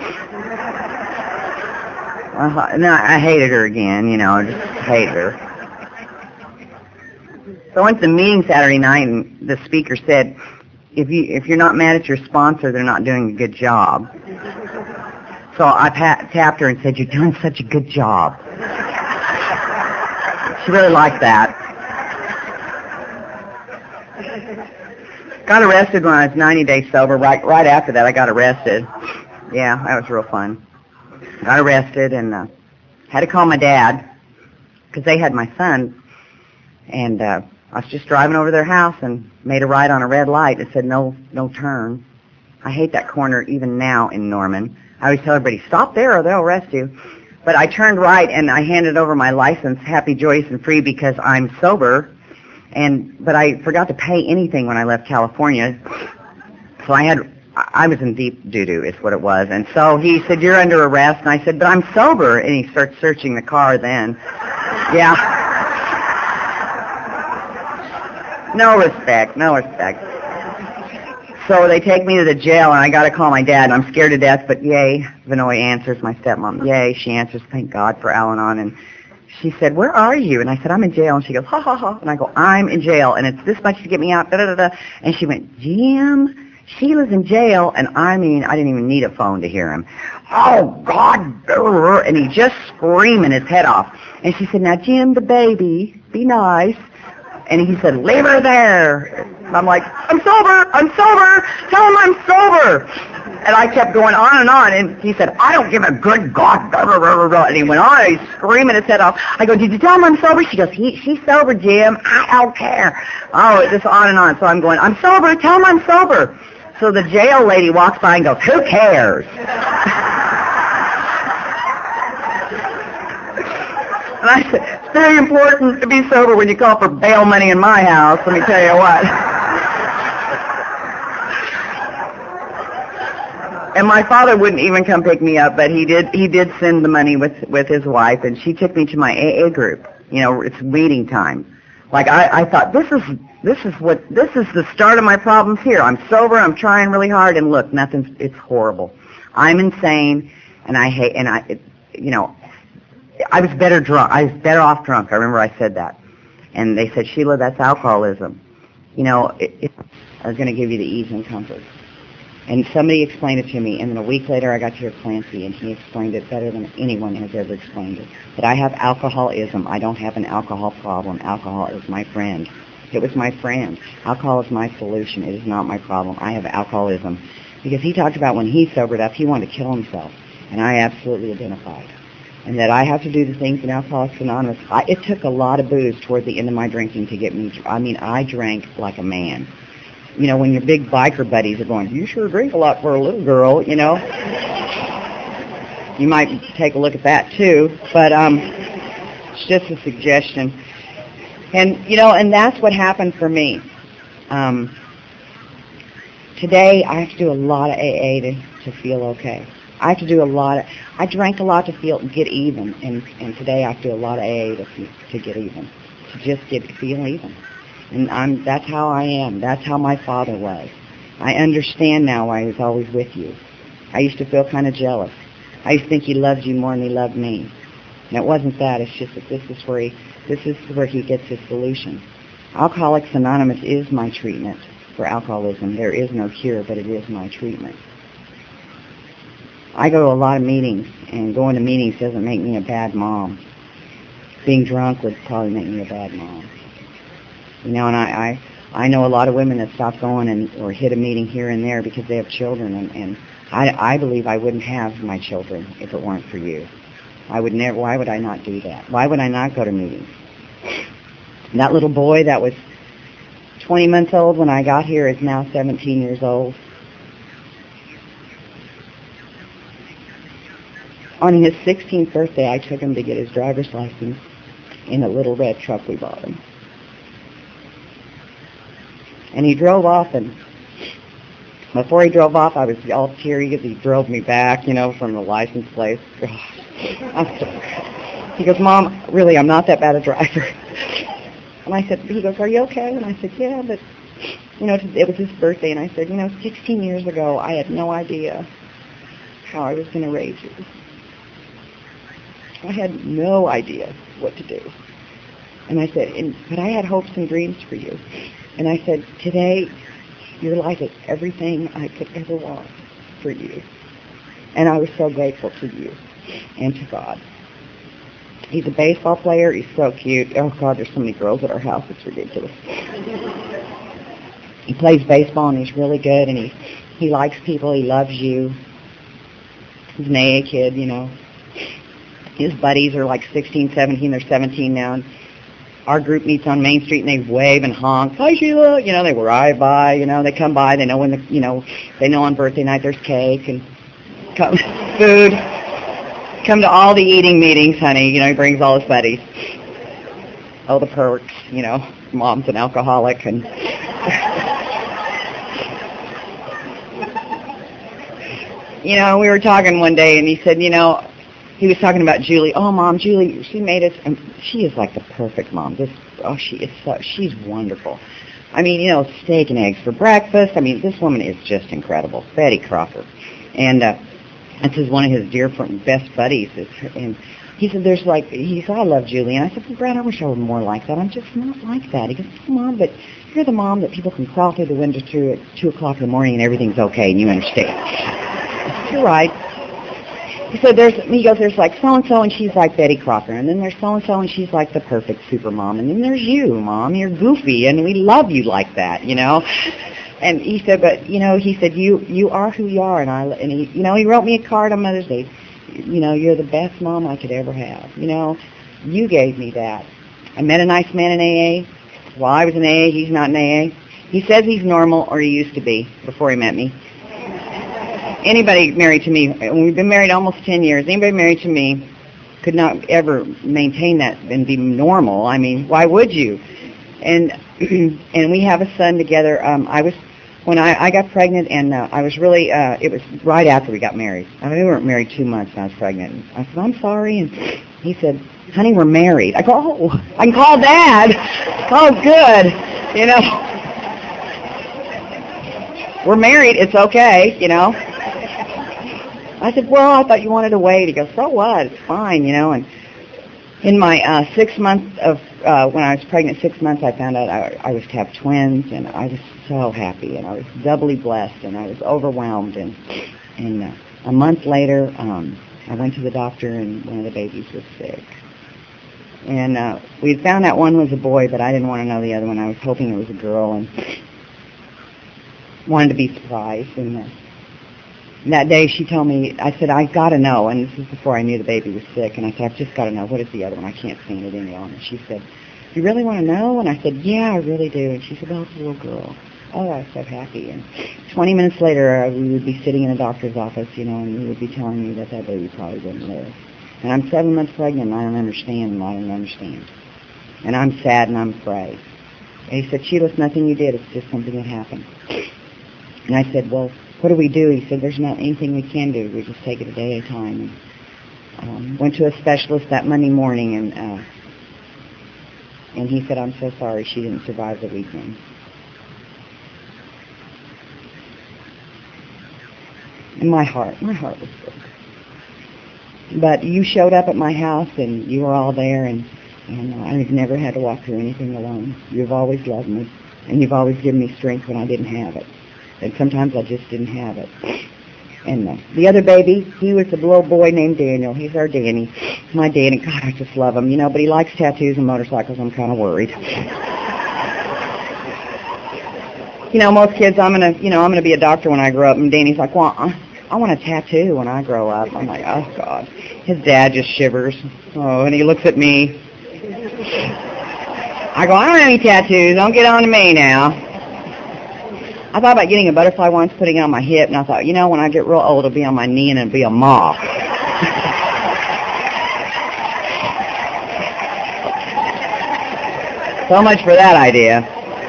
No, I hated her again, just hated her. So I went to the meeting Saturday night, and the speaker said, if you're not mad at your sponsor, they're not doing a good job. So I tapped her and said, you're doing such a good job. She really liked that. Got arrested when I was 90 days sober. Right after that, I got arrested. Yeah, that was real fun. Got arrested and had to call my dad because they had my son. And I was just driving over their house and made a right on a red light. It said no turn. I hate that corner even now in Norman. I always tell everybody, stop there or they'll arrest you. But I turned right and I handed over my license, happy, joyous, and free because I'm sober. But I forgot to pay anything when I left California. So I was in deep doo-doo is what it was. And so he said, you're under arrest. And I said, but I'm sober. And he starts searching the car then. Yeah. No respect. So they take me to the jail, and I got to call my dad, and I'm scared to death, but yay, Vinoy answers, my stepmom. Yay, she answers, thank God for Al-Anon. And she said, where are you? And I said, I'm in jail. And she goes, ha, ha, ha. And I go, I'm in jail, and it's this much to get me out, da-da-da-da. And she went, Jim, Sheila's in jail. And I didn't even need a phone to hear him. Oh, God. And he just screaming his head off. And she said, now, Jim, the baby, be nice. And he said, leave her there. And I'm like, I'm sober. Tell him I'm sober. And I kept going on and on. And he said, I don't give a good God. And he went on. He's screaming his head off. I go, did you tell him I'm sober? She goes, she's sober, Jim. I don't care. Oh, just on and on. So I'm going, I'm sober. Tell him I'm sober. So the jail lady walks by and goes, who cares? And I said, it's very important to be sober when you call for bail money in my house, let me tell you what. And my father wouldn't even come pick me up, but he did send the money with his wife, and she took me to my AA group. It's meeting time. Like I thought, this is the start of my problems here. I'm sober, I'm trying really hard, and look, it's horrible. I'm insane, and I was better drunk. I was better off drunk. I remember I said that. And they said, Sheila, that's alcoholism. I was going to give you the ease and comfort. And somebody explained it to me, and then a week later I got to hear Clancy, and he explained it better than anyone has ever explained it. That I have alcoholism. I don't have an alcohol problem. Alcohol is my friend. It was my friend. Alcohol is my solution. It is not my problem. I have alcoholism. Because he talked about when he sobered up, he wanted to kill himself. And I absolutely identified. And that I have to do the things in Alcoholics Anonymous. It took a lot of booze toward the end of my drinking to get me. I drank like a man. When your big biker buddies are going, you sure drink a lot for a little girl, You might take a look at that too. But it's just a suggestion. And, and that's what happened for me. Today I have to do a lot of AA to feel okay. I have to do I drank a lot to get even, and today I have to do a lot of AA to get even, to just feel even. And that's how I am. That's how my father was. I understand now why he was always with you. I used to feel kind of jealous. I used to think he loved you more than he loved me. And it wasn't that. It's just that this is where he gets his solution. Alcoholics Anonymous is my treatment for alcoholism. There is no cure, but it is my treatment. I go to a lot of meetings, and going to meetings doesn't make me a bad mom. Being drunk would probably make me a bad mom. And I know a lot of women that stop going or hit a meeting here and there because they have children, and I believe I wouldn't have my children if it weren't for you. I would never. Why would I not do that? Why would I not go to meetings? And that little boy that was 20 months old when I got here is now 17 years old. On his 16th birthday, I took him to get his driver's license in a little red truck we bought him. And he drove off, and before he drove off, I was all teary because he drove me back, from the license plate. He goes, Mom, really, I'm not that bad a driver. And I said, he goes, are you okay? And I said, yeah, but, it was his birthday. And I said, 16 years ago, I had no idea how I was going to raise you. I had no idea what to do. And I said, but I had hopes and dreams for you. And I said, today, your life is everything I could ever want for you. And I was so grateful to you and to God. He's a baseball player. He's so cute. Oh, God, there's so many girls at our house. It's ridiculous. He plays baseball, and he's really good, and he likes people. He loves you. He's an AA kid, His buddies are like 16, 17. They're 17 now. And our group meets on Main Street, and they wave and honk. Hi, Sheila. They ride by. They come by. They know when they know on birthday night there's cake and food. Come to all the eating meetings, honey. He brings all his buddies. Oh, the perks. Mom's an alcoholic, and we were talking one day, and he said, he was talking about Julie. Oh, Mom, Julie, she made us, and she is like the perfect mom. She's wonderful. Steak and eggs for breakfast. This woman is just incredible. Betty Crocker. And this is one of his dear best buddies. And he said, he said, I love Julie. And I said, well, Brad, I wish I were more like that. I'm just not like that. He goes, oh, Mom, but you're the mom that people can crawl through the window to at 2 o'clock in the morning and everything's okay and you understand. You're right. He said, there's like so-and-so and she's like Betty Crocker. And then there's so-and-so and she's like the perfect super mom. And then there's you, Mom. You're goofy and we love you like that, And he said, but, he said, you are who you are. And he wrote me a card on Mother's Day. You're the best mom I could ever have. You gave me that. I met a nice man in AA. While I was in AA, he's not in AA. He says he's normal, or he used to be before he met me. Anybody married to me, and we've been married almost 10 years, anybody married to me could not ever maintain that and be normal. Why would you? And we have a son together. When I got pregnant, and I was really, it was right after we got married. We weren't married 2 months, and I was pregnant. And I said, I'm sorry. And he said, honey, we're married. I go, oh, I can call Dad. Oh, good. We're married. It's okay, I said, well, I thought you wanted to wait. He goes, so what? It's fine, you know. And in my 6 months of, when I was pregnant, 6 months, I found out I was to have twins, and I was so happy, and I was doubly blessed, and I was overwhelmed. And a month later, I went to the doctor, and one of the babies was sick. And we had found out one was a boy, but I didn't want to know the other one. I was hoping it was a girl, and wanted to be surprised. And that day she told me, I said, I've got to know, and this is before I knew the baby was sick, and I said, I've just got to know, what is the other one? I can't stand it any longer. She said, you really want to know? And I said, yeah, I really do. And she said, well, it's a little girl. Oh, I was so happy. And 20 minutes later, we would be sitting in a doctor's office, you know, and he would be telling me that baby probably wouldn't live. And I'm 7 months pregnant, and I don't understand, And I'm sad, and I'm afraid. And he said, Sheila, it's nothing you did. It's just something that happened. And I said, well, what do we do? He said, there's not anything we can do. We just take it a day at a time. And went to a specialist that Monday morning, and he said, I'm so sorry she didn't survive the weekend. And my heart was broken. But you showed up at my house, and you were all there, and I've never had to walk through anything alone. You've always loved me, and you've always given me strength when I didn't have it. And sometimes I just didn't have it. And the other baby, he was a little boy named Daniel. He's our Danny. My Danny. God, I just love him, you know, but he likes tattoos and motorcycles. I'm kind of worried. You know, most kids, I'm gonna be a doctor when I grow up. And Danny's like, well, I want a tattoo when I grow up. I'm like, oh, God. His dad just shivers. Oh, and he looks at me. I go, I don't have any tattoos. Don't get on to me now. I thought about getting a butterfly once, putting it on my hip, and I thought, you know, when I get real old, it'll be on my knee and it'll be a moth. So much for that idea.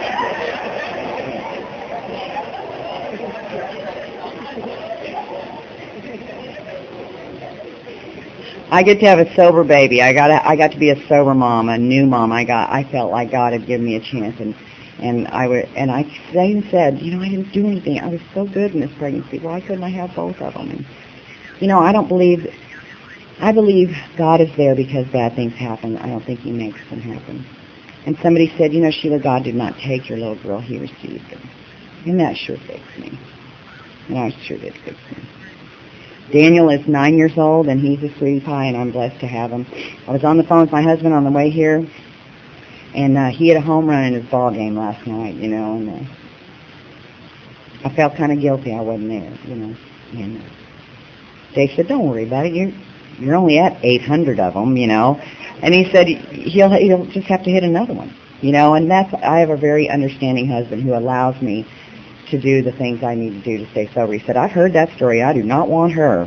I get to have a sober baby. I got to be a sober mom, a new mom. I felt like God had given me a chance, and I even said, you know, I didn't do anything. I was so good in this pregnancy. Why couldn't I have both of them? And, you know, I believe God is there because bad things happen. I don't think He makes them happen. And somebody said, you know, Sheila, God did not take your little girl. He received her. And that sure fixed me. And I sure did fix me. Daniel is 9 years old, and he's a sweetie pie, and I'm blessed to have him. I was on the phone with my husband on the way here, and he had a home run in his ball game last night, you know, and I felt kind of guilty I wasn't there, you know. And Dave said, don't worry about it. You're only at 800 of them, you know. And he said he'll just have to hit another one, you know. And I have a very understanding husband who allows me to do the things I need to do to stay sober. He said, I've heard that story. I do not want her.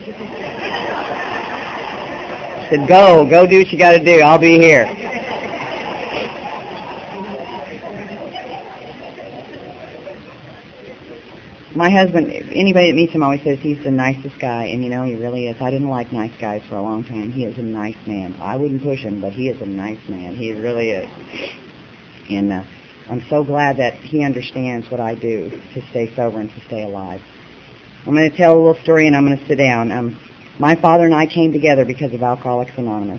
I said, go do what you got to do. I'll be here. My husband, anybody that meets him always says he's the nicest guy, and you know, he really is. I didn't like nice guys for a long time. He is a nice man. I wouldn't push him, but he is a nice man. He really is. And I'm so glad that he understands what I do to stay sober and to stay alive. I'm going to tell a little story, and I'm going to sit down. My father and I came together because of Alcoholics Anonymous.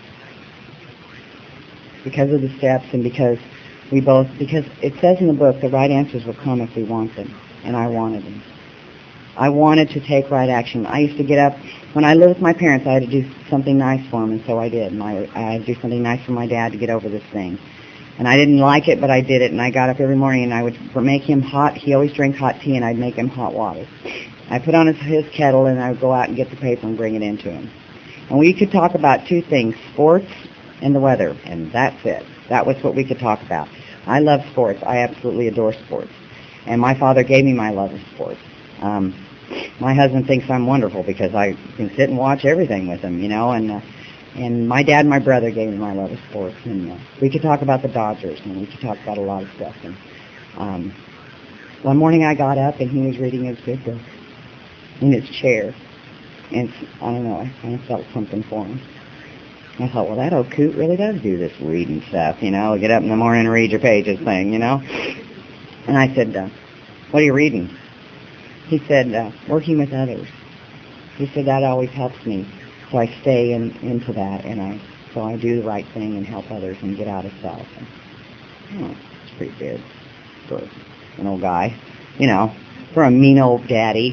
Because of the steps, and because it says in the book, the right answers will come if we want them. And I wanted them. I wanted to take right action. I used to get up, when I lived with my parents, I had to do something nice for them, and so I did. I had to do something nice for my dad to get over this thing. And I didn't like it, but I did it, and I got up every morning, and I would make him hot. He always drank hot tea, and I'd make him hot water. I put on his kettle, and I would go out and get the paper and bring it into him. And we could talk about two things, sports and the weather, and that's it. That was what we could talk about. I love sports. I absolutely adore sports. And my father gave me my love of sports. My husband thinks I'm wonderful because I can sit and watch everything with him, you know, and my dad and my brother gave me my love of sports, and we could talk about the Dodgers, and we could talk about a lot of stuff. And one morning I got up, and he was reading his good book in his chair, and I don't know, I kind of felt something for him. I thought, well, that old coot really does do this reading stuff, you know, get up in the morning and read your pages thing, you know. And I said, what are you reading? He said, Working with Others. He said, that always helps me. So I stay into that, and so I do the right thing and help others and get out of self. And, it's pretty good for an old guy, for a mean old daddy.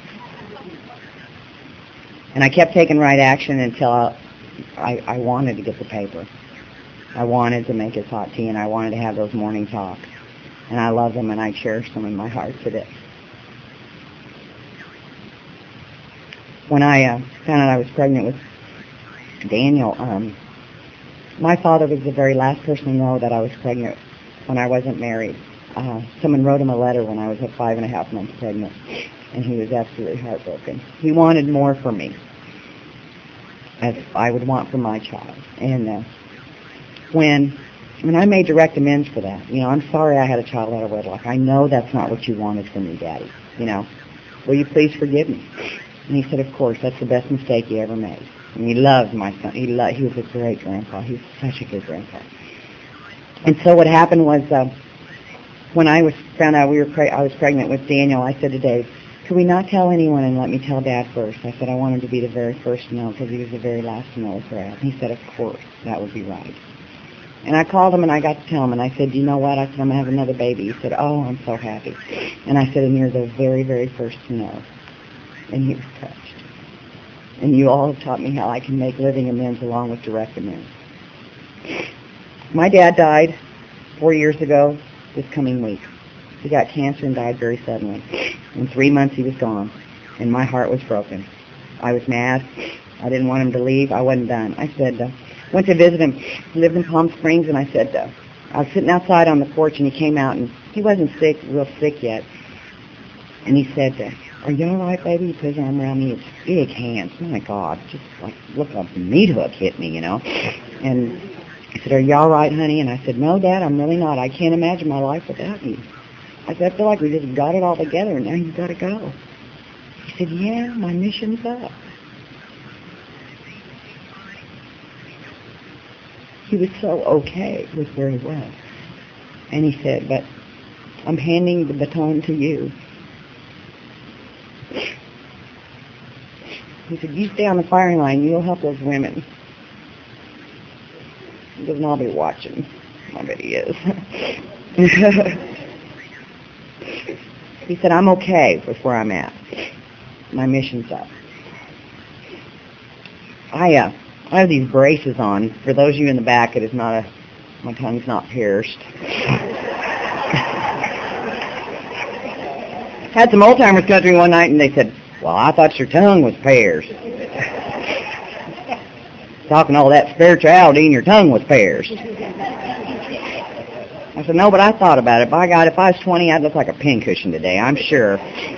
And I kept taking right action until I wanted to get the paper. I wanted to make his hot tea, and I wanted to have those morning talks. And I love them, and I cherish them in my heart today. When I found out I was pregnant with Daniel, my father was the very last person to know that I was pregnant when I wasn't married. Someone wrote him a letter when I was 5.5 months pregnant, and he was absolutely heartbroken. He wanted more for me, as I would want for my child. And when I made direct amends for that, I'm sorry I had a child out of wedlock. I know that's not what you wanted from me, Daddy. Will you please forgive me? And he said, of course, that's the best mistake you ever made. And he loved my son. He was a great grandpa. He was such a good grandpa. And so what happened was, when I found out I was pregnant with Daniel, I said to Dave, could we not tell anyone and let me tell Dad first? I said I wanted to be the very first to know because he was the very last to know as well. And he said, of course, that would be right. And I called him and I got to tell him, and I said, you know what? I said, I'm going to have another baby. He said, oh, I'm so happy. And I said, and you're the very, very first to know. And he was touched. And you all have taught me how I can make living amends along with direct amends. My dad died 4 years ago this coming week. He got cancer and died very suddenly. In 3 months he was gone, and my heart was broken. I was mad. I didn't want him to leave. I wasn't done. I said, went to visit him. He lived in Palm Springs, and I said, I was sitting outside on the porch, and he came out, and he wasn't real sick yet. And he said, are you all right, baby? He put his arm around me. It's big hands. My God, just like looked like a meat hook hit me, And he said, are you all right, honey? And I said, no, Dad, I'm really not. I can't imagine my life without you. I said, I feel like we just got it all together, and now you've got to go. He said, yeah, my mission's up. He was so okay with where he was. And he said, but I'm handing the baton to you. He said, you stay on the firing line. You'll help those women. He goes, and I'll be watching. I bet he is. He said, I'm okay with where I'm at. My mission's up. I have these braces on. For those of you in the back, it is not my tongue's not pierced. Had some old-timers come to me one night, and they said, well, I thought your tongue was pierced. Talking all that spirituality, and your tongue was pierced. I said, no, but I thought about it. By God, if I was 20, I'd look like a pincushion today, I'm sure.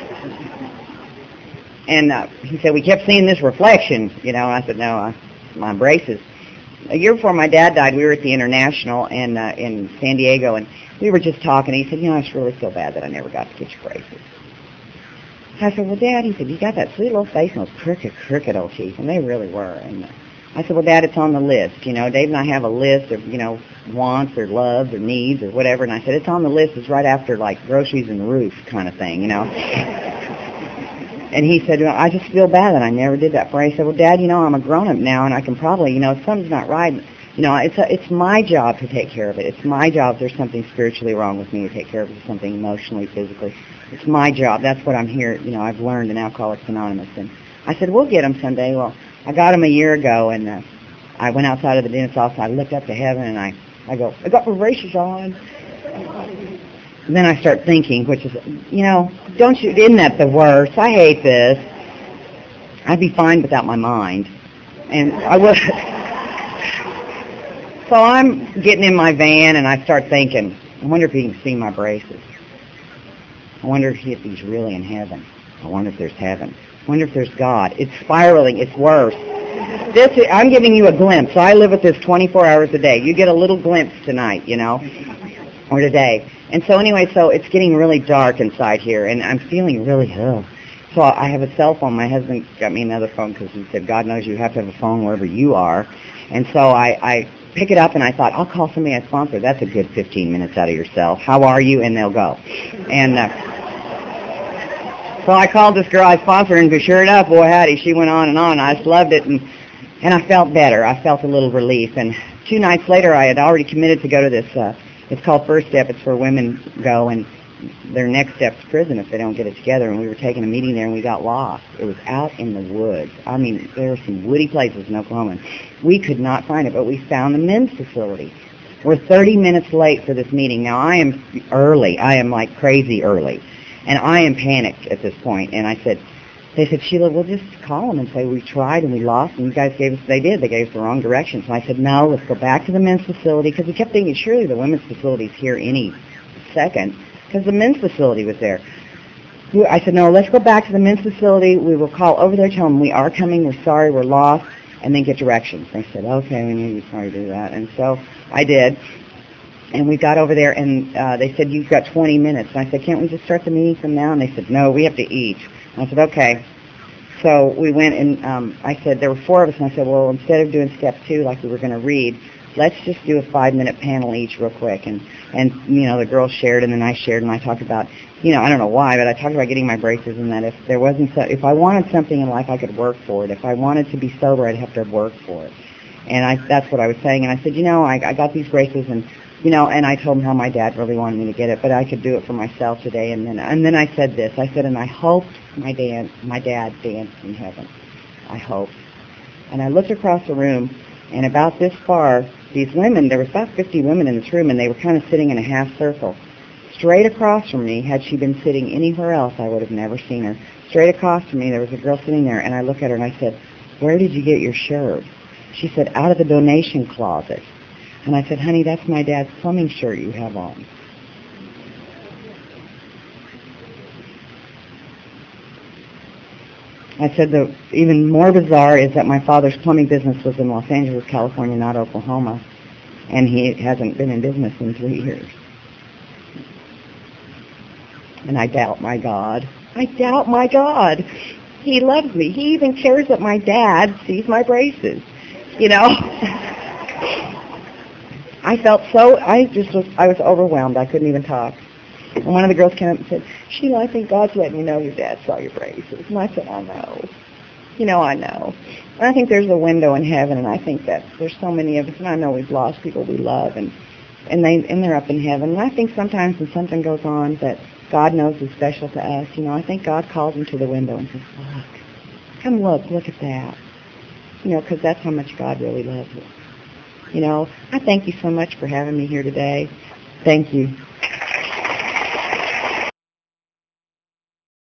And he said, we kept seeing this reflection, and I said, no, my braces. A year before my dad died, we were at the International in San Diego, and we were just talking. He said, I just really feel bad that I never got to get your braces. I said, well, Dad, he said, you got that sweet little face and those crooked old teeth, and they really were. And I said, well, Dad, it's on the list. Dave and I have a list of, wants or loves or needs or whatever. And I said, it's on the list. It's right after, like, groceries and the roof kind of thing, And he said, well, I just feel bad that I never did that for you. I said, well, Dad, I'm a grown-up now, and I can probably, if something's not right, it's my job to take care of it. It's my job if there's something spiritually wrong with me to take care of it, something emotionally, physically. It's my job. That's what I'm here, I've learned in Alcoholics Anonymous. And I said, we'll get him someday. Well, I got him a year ago, and I went outside of the dentist's office, I looked up to heaven, and I go, I got my braces on. And then I start thinking, which is, isn't that the worst? I hate this. I'd be fine without my mind. And I would. So I'm getting in my van, and I start thinking, I wonder if he can see my braces. I wonder if he's really in heaven. I wonder if there's heaven. I wonder if there's God. It's spiraling. It's worse. I'm giving you a glimpse. So I live with this 24 hours a day. You get a little glimpse tonight, or today. And so anyway, it's getting really dark inside here, and I'm feeling really ill. So I have a cell phone. My husband got me another phone because he said, God knows you have to have a phone wherever you are. And so I pick it up, and I thought, I'll call somebody I sponsor. That's a good 15 minutes out of yourself. How are you? And they'll go. And So I called this girl I sponsored, and sure enough, boy howdy, she went on and on. I just loved it, and I felt better. I felt a little relief. And 2 nights later, I had already committed to go to this, it's called First Step. It's where women go, and their next step's prison if they don't get it together. And we were taking a meeting there, and we got lost. It was out in the woods. I mean, there were some woody places in Oklahoma. We could not find it, but we found the men's facility. We're 30 minutes late for this meeting. Now, I am early. I am like crazy early. And I am panicked at this point. And they said, Sheila, we'll just call them and say we tried and we lost, and you guys gave us, they did. They gave us the wrong direction. So I said, no, let's go back to the men's facility, because we kept thinking, surely the women's facility's here any second, because the men's facility was there. I said, no, let's go back to the men's facility. We will call over there, tell them we are coming, we're sorry, we're lost, and then get directions. They said, okay, we need to sorry to do that. And so I did. And we got over there, and they said, you've got 20 minutes. And I said, can't we just start the meeting from now? And they said, no, we have to eat. And I said, okay. So we went, and I said, there were 4 of us, and I said, well, instead of doing step 2 like we were going to read, let's just do a 5-minute panel each real quick. And the girls shared, and then I shared, and I talked about, I don't know why, but I talked about getting my braces, and that if I wanted something in life, I could work for it. If I wanted to be sober, I'd have to work for it. And that's what I was saying. And I said, I got these braces, and and I told him how my dad really wanted me to get it, but I could do it for myself today. And then I said this. I said, and I hoped my dad danced in heaven. I hoped. And I looked across the room, and about this far, these women, there was about 50 women in this room, and they were kind of sitting in a half circle. Straight across from me, had she been sitting anywhere else, I would have never seen her. Straight across from me, there was a girl sitting there, and I looked at her and I said, where did you get your shirt? She said, out of the donation closet. And I said, honey, that's my dad's plumbing shirt you have on. I said, even more bizarre is that my father's plumbing business was in Los Angeles, California, not Oklahoma, and he hasn't been in business in 3 years. And I doubt my God. I doubt my God. He loves me. He even cares that my dad sees my braces. I was overwhelmed. I couldn't even talk. And one of the girls came up and said, Sheila, I think God's letting you know your dad saw your braces. And I said, I know. I know. And I think there's a window in heaven, and I think that there's so many of us, and I know we've lost people we love, and they're up in heaven. And I think sometimes when something goes on that God knows is special to us, I think God calls them to the window and says, look, come look at that. Because that's how much God really loves us. I thank you so much for having me here today. Thank you.